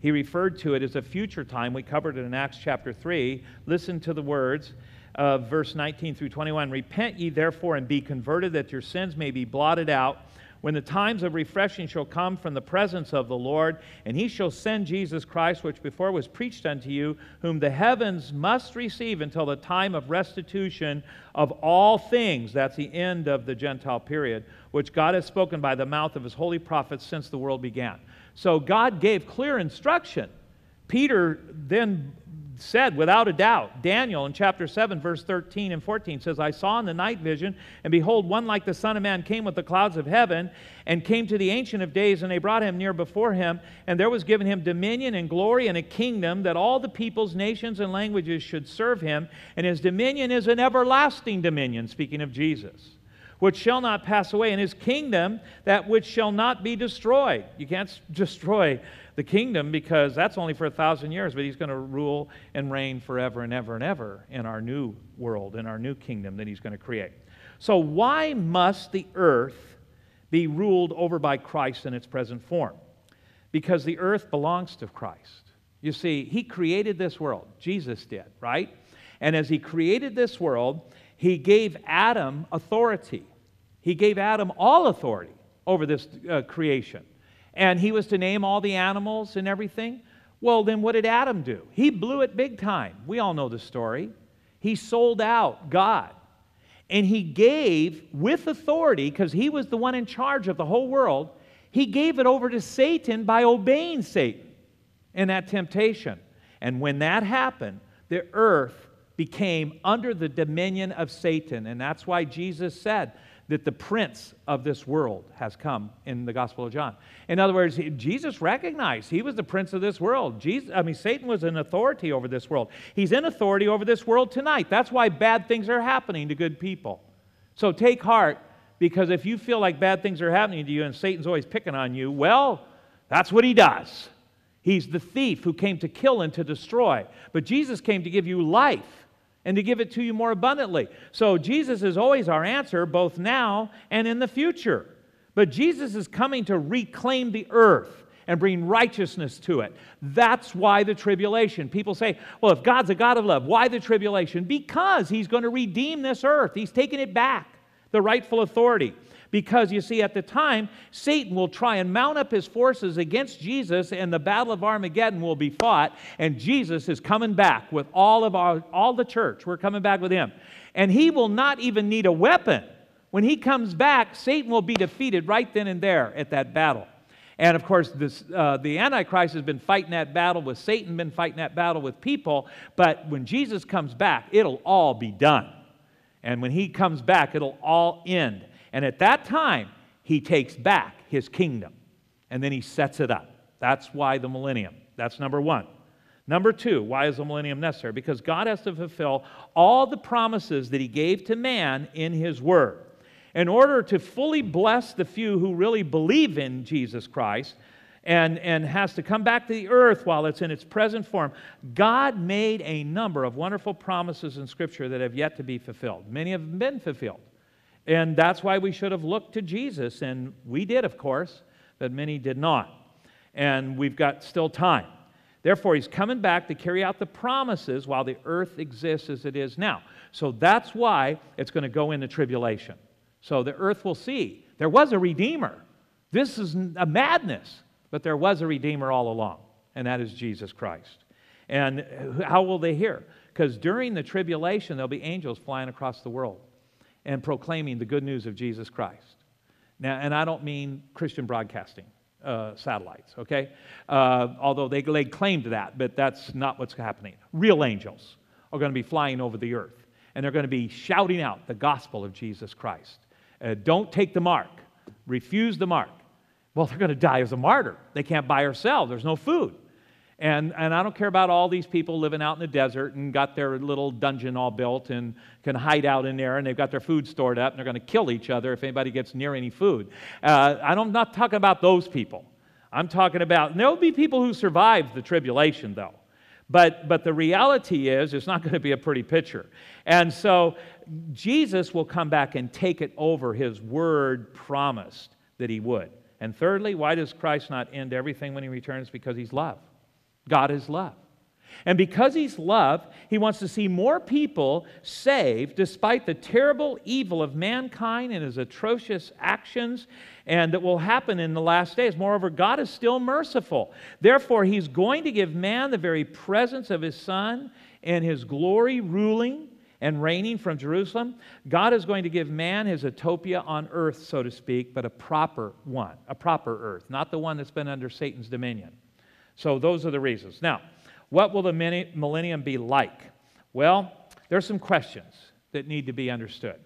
Speaker 1: He referred to it as a future time. We covered it in Acts chapter three. Listen to the words of verse nineteen through twenty-one. Repent ye therefore and be converted, that your sins may be blotted out, when the times of refreshing shall come from the presence of the Lord, and he shall send Jesus Christ, which before was preached unto you, whom the heavens must receive until the time of restitution of all things. That's the end of the Gentile period, which God has spoken by the mouth of his holy prophets since the world began. So God gave clear instruction. Peter then said, without a doubt, Daniel in chapter seven, verse thirteen and fourteen says, I saw in the night vision, and behold, one like the Son of Man came with the clouds of heaven, and came to the Ancient of Days, and they brought him near before him, and there was given him dominion and glory and a kingdom, that all the peoples, nations, and languages should serve him, and his dominion is an everlasting dominion, speaking of Jesus, which shall not pass away, and his kingdom that which shall not be destroyed. You can't s- destroy the kingdom because that's only for a thousand years, but he's going to rule and reign forever and ever and ever in our new world, in our new kingdom that he's going to create. So why must the earth be ruled over by Christ in its present form? Because the earth belongs to Christ. You see, he created this world. Jesus did, right? And as he created this world, he gave Adam authority. He gave Adam all authority over this uh, creation. And he was to name all the animals and everything. Well, then what did Adam do? He blew it big time. We all know the story. He sold out God. And he gave, with authority, because he was the one in charge of the whole world, he gave it over to Satan by obeying Satan in that temptation. And when that happened, the earth became under the dominion of Satan. And that's why Jesus said that the prince of this world has come in the Gospel of John. In other words, he, Jesus recognized he was the prince of this world. Jesus, I mean, Satan was in authority over this world. He's in authority over this world tonight. That's why bad things are happening to good people. So take heart, because if you feel like bad things are happening to you and Satan's always picking on you, well, that's what he does. He's the thief who came to kill and to destroy. But Jesus came to give you life, and to give it to you more abundantly. So Jesus is always our answer, both now and in the future. But Jesus is coming to reclaim the earth and bring righteousness to it. That's why the tribulation. People say, well, if God's a God of love, why the tribulation? Because he's going to redeem this earth. He's taking it back, the rightful authority. Because, you see, at the time, Satan will try and mount up his forces against Jesus, and the battle of Armageddon will be fought, and Jesus is coming back with all of our, all the church. We're coming back with him. And he will not even need a weapon. When he comes back, Satan will be defeated right then and there at that battle. And, of course, this, uh, the Antichrist has been fighting that battle with Satan, been fighting that battle with people, but when Jesus comes back, it'll all be done. And when he comes back, it'll all end. And at that time, he takes back his kingdom, and then he sets it up. That's why the millennium. That's number one. Number two, why is the millennium necessary? Because God has to fulfill all the promises that he gave to man in his word. In order to fully bless the few who really believe in Jesus Christ and, and has to come back to the earth while it's in its present form, God made a number of wonderful promises in Scripture that have yet to be fulfilled. Many have been fulfilled. And that's why we should have looked to Jesus, and we did, of course, but many did not. And we've got still time. Therefore, he's coming back to carry out the promises while the earth exists as it is now. So that's why it's going to go into tribulation. So the earth will see there was a Redeemer. This is a madness, but there was a Redeemer all along, and that is Jesus Christ. And how will they hear? Because during the tribulation, there'll be angels flying across the world and proclaiming the good news of Jesus Christ. Now, and I don't mean Christian broadcasting uh, satellites, okay? Uh, although they laid claim to that, but that's not what's happening. Real angels are going to be flying over the earth, and they're going to be shouting out the gospel of Jesus Christ. Uh, don't take the mark. Refuse the mark. Well, they're going to die as a martyr. They can't buy or sell. There's no food. And, and I don't care about all these people living out in the desert and got their little dungeon all built and can hide out in there, and they've got their food stored up, and they're going to kill each other if anybody gets near any food. Uh, I'm not talking about those people. I'm talking about, and there'll be people who survive the tribulation, though. But, but the reality is, it's not going to be a pretty picture. And so Jesus will come back and take it over. His word promised that he would. And thirdly, why does Christ not end everything when he returns? Because he's love. God is love. And because He's love, He wants to see more people saved despite the terrible evil of mankind and his atrocious actions, and that will happen in the last days. Moreover, God is still merciful. Therefore, He's going to give man the very presence of His Son and His glory ruling and reigning from Jerusalem. God is going to give man his utopia on earth, so to speak, but a proper one, a proper earth, not the one that's been under Satan's dominion. So those are the reasons. Now, what will the millennium be like? Well, there's some questions that need to be understood.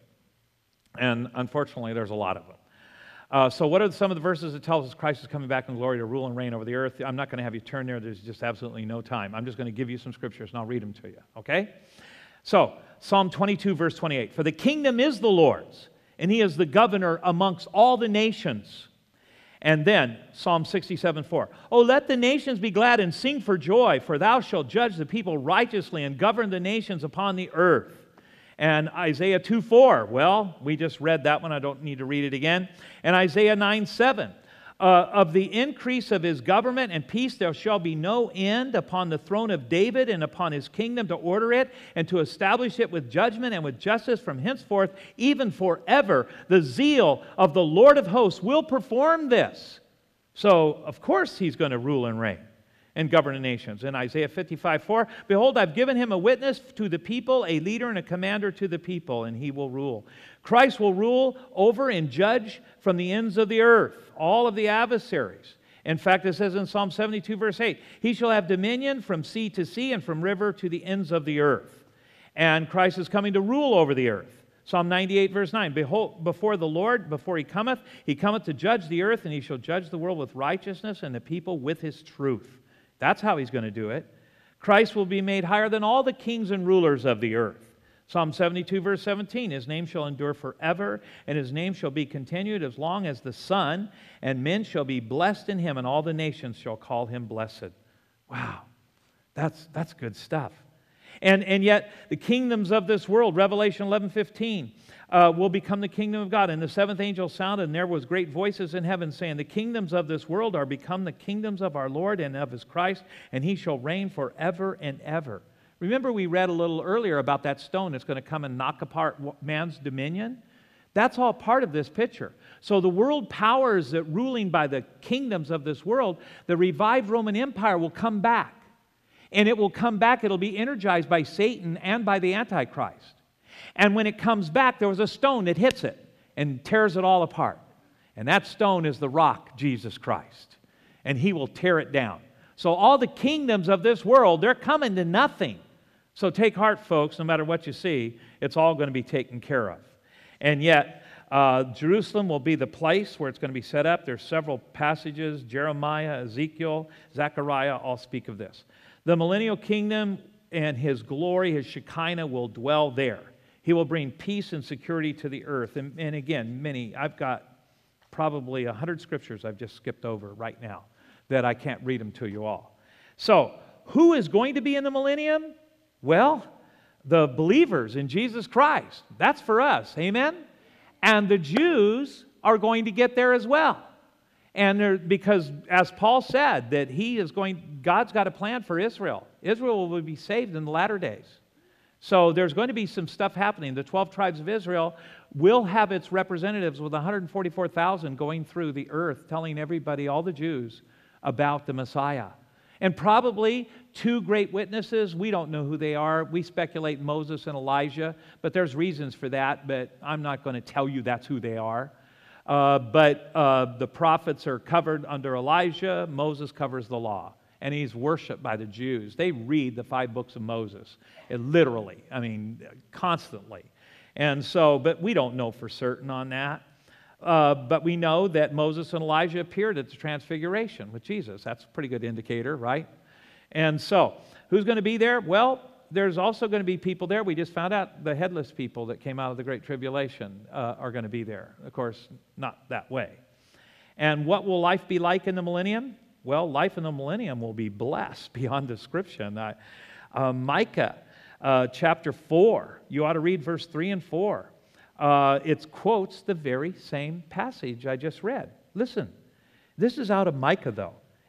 Speaker 1: And unfortunately, there's a lot of them. Uh, so what are some of the verses that tell us Christ is coming back in glory to rule and reign over the earth? I'm not going to have you turn there. There's just absolutely no time. I'm just going to give you some scriptures, and I'll read them to you, okay? So, Psalm twenty-two, verse twenty-eight. For the kingdom is the Lord's, and He is the governor amongst all the nations. And then, Psalm sixty-seven, four. Oh, let the nations be glad and sing for joy, for Thou shalt judge the people righteously and govern the nations upon the earth. And Isaiah two, four. Well, we just read that one. I don't need to read it again. And Isaiah nine, seven. Uh, of the increase of His government and peace there shall be no end upon the throne of David and upon His kingdom, to order it and to establish it with judgment and with justice from henceforth, even forever. The zeal of the Lord of hosts will perform this. So, of course, He's going to rule and reign and govern the nations. In Isaiah fifty-five, four, behold, I've given Him a witness to the people, a leader and a commander to the people, and He will rule. Christ will rule over and judge from the ends of the earth all of the adversaries. In fact, it says in Psalm seventy-two, verse eight, He shall have dominion from sea to sea and from river to the ends of the earth. And Christ is coming to rule over the earth. Psalm ninety-eight, verse nine, behold, before the Lord, before He cometh, He cometh to judge the earth, and He shall judge the world with righteousness and the people with His truth. That's how He's going to do it. Christ will be made higher than all the kings and rulers of the earth. Psalm seventy-two, verse seventeen, His name shall endure forever, and His name shall be continued as long as the sun, and men shall be blessed in Him, and all the nations shall call Him blessed. Wow, that's, that's good stuff. And, and yet, the kingdoms of this world, Revelation eleven, fifteen, uh, will become the kingdom of God. And the seventh angel sounded, and there was great voices in heaven saying, the kingdoms of this world are become the kingdoms of our Lord and of His Christ, and He shall reign forever and ever. Remember we read a little earlier about that stone that's going to come and knock apart man's dominion? That's all part of this picture. So the world powers that ruling by the kingdoms of this world, the revived Roman Empire will come back. And it will come back, it'll be energized by Satan and by the Antichrist. And when it comes back, there was a stone that hits it and tears it all apart. And that stone is the rock, Jesus Christ. And He will tear it down. So all the kingdoms of this world, they're coming to nothing. So take heart, folks, no matter what you see, it's all going to be taken care of. And yet, uh, Jerusalem will be the place where it's going to be set up. There's several passages, Jeremiah, Ezekiel, Zechariah, all speak of this. The millennial kingdom and His glory, His Shekinah, will dwell there. He will bring peace and security to the earth. And, and again, many, I've got probably a hundred scriptures I've just skipped over right now that I can't read them to you all. So, who is going to be in the millennium? Well, the believers in Jesus Christ. That's for us. Amen? And the Jews are going to get there as well. And because, as Paul said, that he is going, God's got a plan for Israel. Israel will be saved in the latter days. So there's going to be some stuff happening. The twelve tribes of Israel will have its representatives with one hundred forty-four thousand going through the earth, telling everybody, all the Jews, about the Messiah. And probably two great witnesses. We don't know who they are. We speculate Moses and Elijah, but there's reasons for that, but I'm not going to tell you that's who they are. Uh, but uh, the prophets are covered under Elijah. Moses covers the law, and he's worshipped by the Jews. They read the five books of Moses, it literally, I mean, constantly. And so, but we don't know for certain on that. Uh, but we know that Moses and Elijah appeared at the Transfiguration with Jesus. That's a pretty good indicator, right? And so, who's going to be there? Well, there's also going to be people there. We just found out the headless people that came out of the Great Tribulation uh, are going to be there. Of course, not that way. And what will life be like in the millennium? Well, life in the millennium will be blessed beyond description. Uh, uh, Micah uh, chapter four, you ought to read verse three and four. Uh, it quotes the very same passage I just read. Listen, this is out of Micah, though.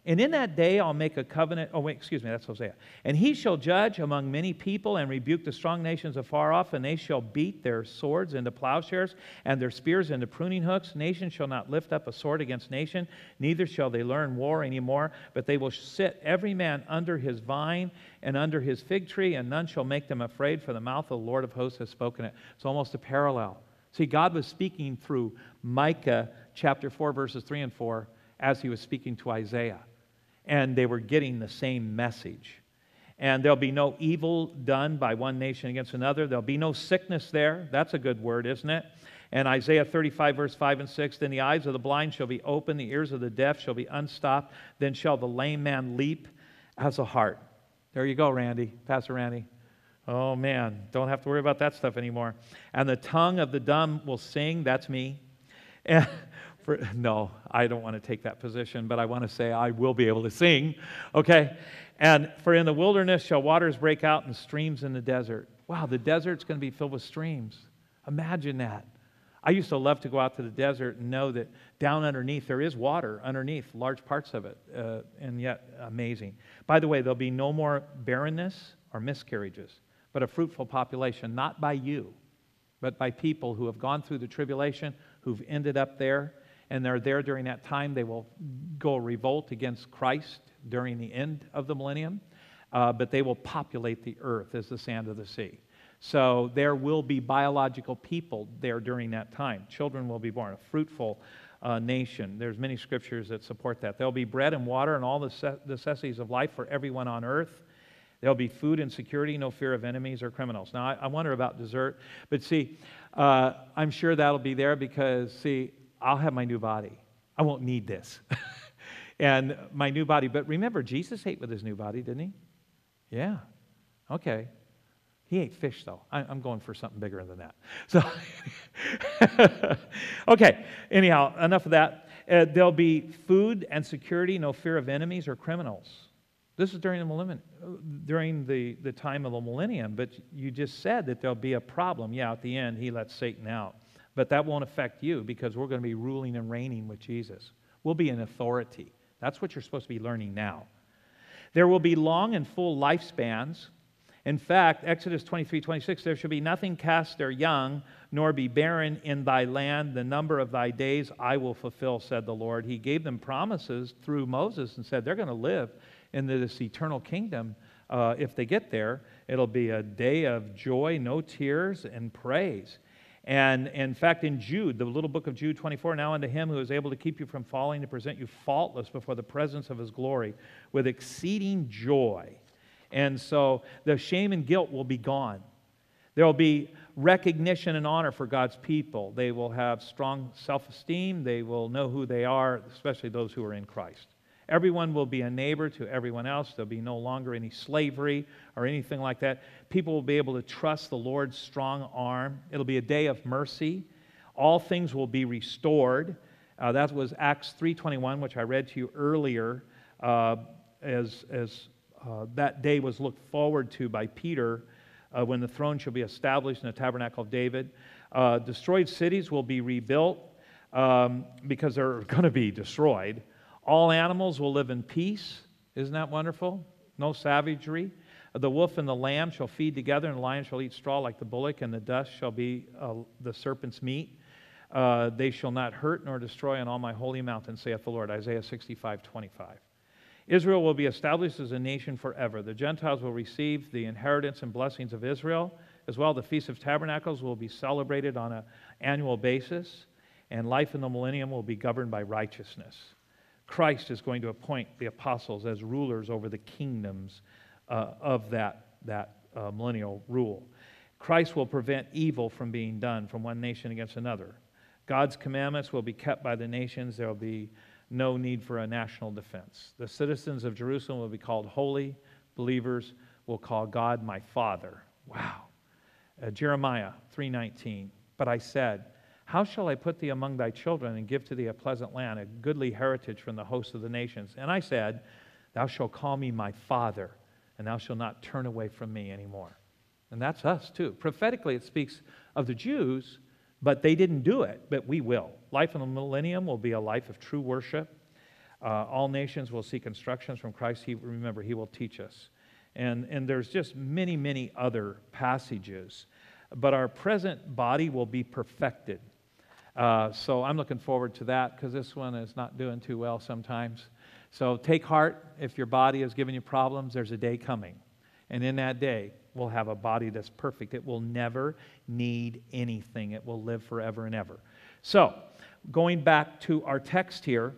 Speaker 1: And in that day I'll make a covenant. Oh, wait, excuse me, that's Hosea. And he shall judge among many people and rebuke the strong nations afar off, and they shall beat their swords into plowshares and their spears into pruning hooks. Nation shall not lift up a sword against nation, neither shall they learn war anymore, but they will sit every man under his vine and under his fig tree, and none shall make them afraid, for the mouth of the Lord of hosts has spoken it. It's almost a parallel. See, God was speaking through Micah chapter four, verses three and four, as he was speaking to Isaiah. And they were getting the same message. And there'll be no evil done by one nation against another. There'll be no sickness there. That's a good word, isn't it? And Isaiah thirty-five, verse five and six, then the eyes of the blind shall be open, the ears of the deaf shall be unstopped, then shall the lame man leap as a hart. There you go, Randy, Pastor Randy. Oh, man, don't have to worry about that stuff anymore. And the tongue of the dumb will sing. That's me. And for, no, I don't want to take that position, but I want to say I will be able to sing. Okay? And for in the wilderness shall waters break out and streams in the desert. Wow, the desert's going to be filled with streams. Imagine that. I used to love to go out to the desert and know that down underneath there is water underneath, large parts of it, uh, and yet amazing. By the way, there'll be no more barrenness or miscarriages, but a fruitful population, not by you, but by people who have gone through the tribulation, who've ended up there, and they're there during that time. They will go revolt against Christ during the end of the millennium, uh, but they will populate the earth as the sand of the sea. So there will be biological people there during that time. Children will be born, a fruitful uh, nation. There's many scriptures that support that. There'll be bread and water and all the necessities of life for everyone on earth. There'll be food and security, no fear of enemies or criminals. Now, I, I wonder about dessert, but see, uh, I'm sure that'll be there because, see, I'll have my new body. I won't need this. And my new body, but remember, Jesus ate with his new body, didn't he? Yeah. Okay. He ate fish, though. I, I'm going for something bigger than that. So, okay, anyhow, enough of that. Uh, there'll be food and security, no fear of enemies or criminals. This is during the millennium, during the, the time of the millennium, but you just said that there'll be a problem. Yeah, at the end, he lets Satan out. But that won't affect you because we're going to be ruling and reigning with Jesus. We'll be in authority. That's what you're supposed to be learning now. There will be long and full lifespans. In fact, Exodus twenty-three, twenty-six, there shall be nothing cast their young, nor be barren in thy land. The number of thy days I will fulfill, said the Lord. He gave them promises through Moses and said they're going to live in this eternal kingdom. Uh, if they get there, it'll be a day of joy, no tears, and praise. And in fact, in Jude, the little book of Jude twenty-four, now unto him who is able to keep you from falling, to present you faultless before the presence of his glory with exceeding joy. And so the shame and guilt will be gone. There will be recognition and honor for God's people. They will have strong self-esteem. They will know who they are, especially those who are in Christ. Everyone will be a neighbor to everyone else. There'll be no longer any slavery or anything like that. People will be able to trust the Lord's strong arm. It'll be a day of mercy. All things will be restored. Uh, that was Acts three twenty-one, which I read to you earlier, uh, as, as uh, that day was looked forward to by Peter uh, when the throne shall be established in the tabernacle of David. Uh, destroyed cities will be rebuilt um, because they're going to be destroyed. All animals will live in peace. Isn't that wonderful? No savagery. The wolf and the lamb shall feed together, and the lion shall eat straw like the bullock, and the dust shall be uh, the serpent's meat. Uh, they shall not hurt nor destroy on all my holy mountain, saith the Lord. Isaiah sixty-five, twenty-five. Israel will be established as a nation forever. The Gentiles will receive the inheritance and blessings of Israel. As well, the Feast of Tabernacles will be celebrated on an annual basis, and life in the millennium will be governed by righteousness. Christ is going to appoint the apostles as rulers over the kingdoms uh, of that, that uh, millennial rule. Christ will prevent evil from being done from one nation against another. God's commandments will be kept by the nations. There will be no need for a national defense. The citizens of Jerusalem will be called holy. Believers will call God my Father. Wow. Uh, Jeremiah three nineteen. But I said, how shall I put thee among thy children and give to thee a pleasant land, a goodly heritage from the host of the nations? And I said, thou shalt call me my Father, and thou shalt not turn away from me anymore. And that's us too. Prophetically, it speaks of the Jews, but they didn't do it, but we will. Life in the millennium will be a life of true worship. Uh, all nations will seek instructions from Christ. He, remember, he will teach us. And, and there's just many, many other passages. But our present body will be perfected. Uh, so I'm looking forward to that because this one is not doing too well sometimes. So take heart. If your body is giving you problems, there's a day coming. And in that day, we'll have a body that's perfect. It will never need anything. It will live forever and ever. So going back to our text here,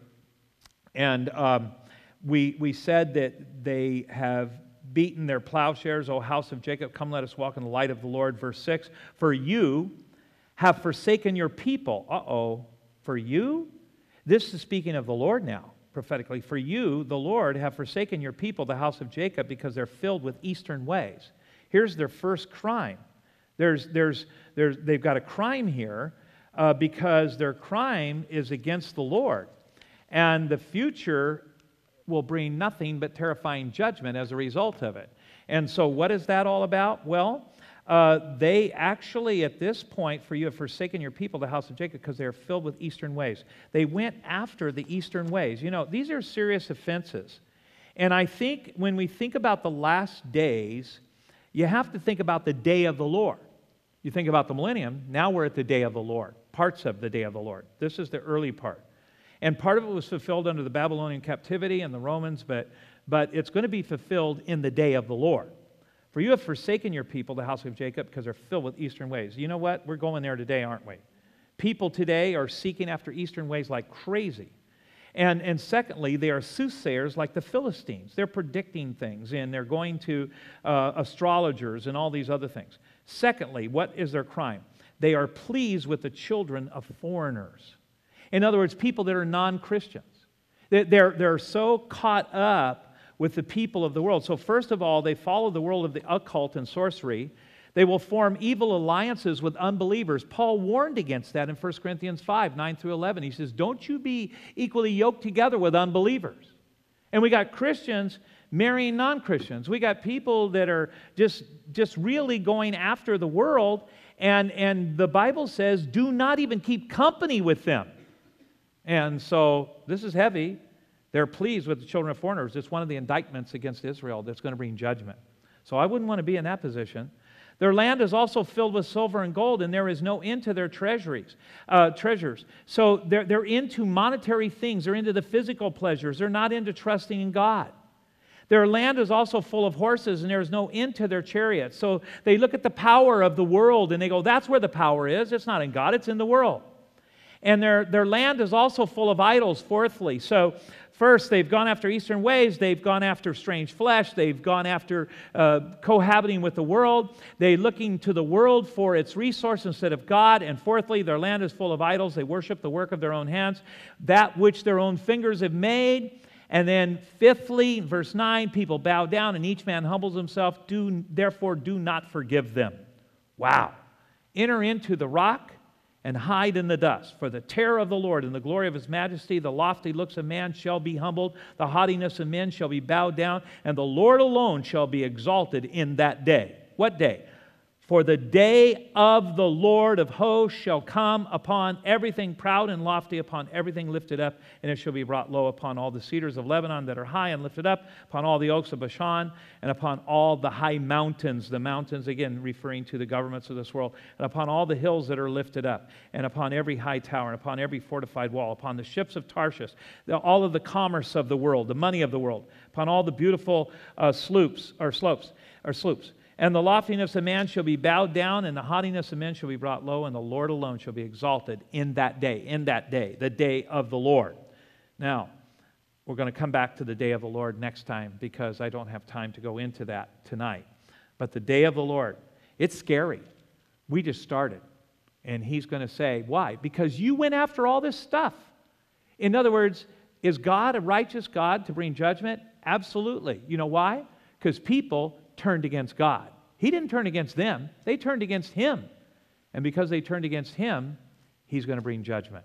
Speaker 1: and um, we, we said that they have beaten their plowshares, O house of Jacob, come let us walk in the light of the Lord. Verse six, for you have forsaken your people. Uh-oh, for you? This is speaking of the Lord now, prophetically. For you, the Lord, have forsaken your people, the house of Jacob, because they're filled with eastern ways. Here's their first crime. There's, there's, there's, they've got a crime here uh, because their crime is against the Lord. And the future will bring nothing but terrifying judgment as a result of it. And so what is that all about? Well, uh, they actually at this point, for you have forsaken your people, the house of Jacob, because they are filled with eastern ways. They went after the eastern ways. You know, these are serious offenses. And I think when we think about the last days, you have to think about the day of the Lord. You think about the millennium, now we're at the day of the Lord, parts of the day of the Lord. This is the early part. And part of it was fulfilled under the Babylonian captivity and the Romans, but, but it's going to be fulfilled in the day of the Lord. For you have forsaken your people, the house of Jacob, because they're filled with eastern ways. You know what? We're going there today, aren't we? People today are seeking after eastern ways like crazy. And, and secondly, they are soothsayers like the Philistines. They're predicting things, and they're going to uh, astrologers and all these other things. Secondly, what is their crime? They are pleased with the children of foreigners. In other words, people that are non-Christians. They're, they're so caught up with the people of the world. So first of all, they follow the world of the occult and sorcery. They will form evil alliances with unbelievers. Paul warned against that in First Corinthians five, nine through eleven. He says, don't you be equally yoked together with unbelievers. And we got Christians marrying non-Christians. We got people that are just, just really going after the world. And, and the Bible says, do not even keep company with them. And so this is heavy. They're pleased with the children of foreigners. It's one of the indictments against Israel that's going to bring judgment. So I wouldn't want to be in that position. Their land is also filled with silver and gold, and there is no end to their treasuries, uh, treasures. So they're, they're into monetary things. They're into the physical pleasures. They're not into trusting in God. Their land is also full of horses, and there is no end to their chariots. So they look at the power of the world, and they go, that's where the power is. It's not in God, it's in the world. And their, their land is also full of idols, fourthly. So first, they've gone after eastern ways. They've gone after strange flesh. They've gone after uh, cohabiting with the world. They're looking to the world for its resource instead of God. And fourthly, their land is full of idols. They worship the work of their own hands, that which their own fingers have made. And then fifthly, verse nine, people bow down and each man humbles himself. Do, therefore, do not forgive them. Wow. Enter into the rock and hide in the dust. For the terror of the Lord and the glory of His majesty, the lofty looks of man shall be humbled, the haughtiness of men shall be bowed down, and the Lord alone shall be exalted in that day. What day? For the day of the Lord of hosts shall come upon everything proud and lofty, upon everything lifted up, and it shall be brought low upon all the cedars of Lebanon that are high and lifted up, upon all the oaks of Bashan, and upon all the high mountains, the mountains, again, referring to the governments of this world, and upon all the hills that are lifted up, and upon every high tower, and upon every fortified wall, upon the ships of Tarshish, the, all of the commerce of the world, the money of the world, upon all the beautiful uh, sloops, or slopes, or sloops. And the loftiness of man shall be bowed down, and the haughtiness of men shall be brought low, and the Lord alone shall be exalted in that day, in that day, the day of the Lord. Now, we're going to come back to the day of the Lord next time because I don't have time to go into that tonight. But the day of the Lord, it's scary. We just started. And He's going to say, why? Because you went after all this stuff. In other words, is God a righteous God to bring judgment? Absolutely. You know why? Because people turned against God. He didn't turn against them. They turned against Him. And because they turned against Him, He's going to bring judgment.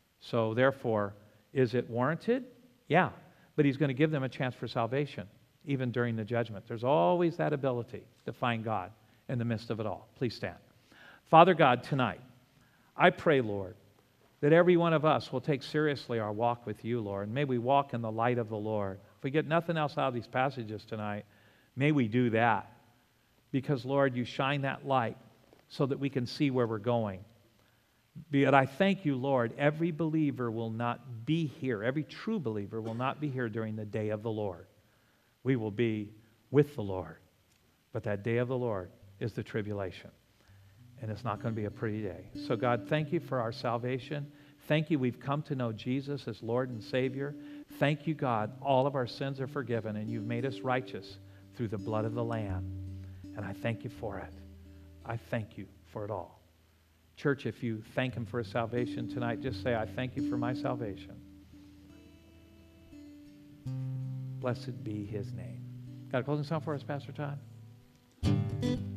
Speaker 1: So therefore, is it warranted? Yeah. But He's going to give them a chance for salvation, even during the judgment. There's always that ability to find God in the midst of it all. Please stand. Father God, tonight, I pray, Lord, that every one of us will take seriously our walk with you, Lord. May we walk in the light of the Lord. If we get nothing else out of these passages tonight, may we do that. Because, Lord, you shine that light so that we can see where we're going. But I thank you, Lord, every believer will not be here. Every true believer will not be here during the day of the Lord. We will be with the Lord. But that day of the Lord is the tribulation. And it's not going to be a pretty day. So, God, thank you for our salvation. Thank you we've come to know Jesus as Lord and Savior. Thank you, God, all of our sins are forgiven and you've made us righteous through the blood of the Lamb. And I thank you for it. I thank you for it all. Church, if you thank him for his salvation tonight, just say, I thank you for my salvation. Blessed be his name. Got a closing song for us, Pastor Todd?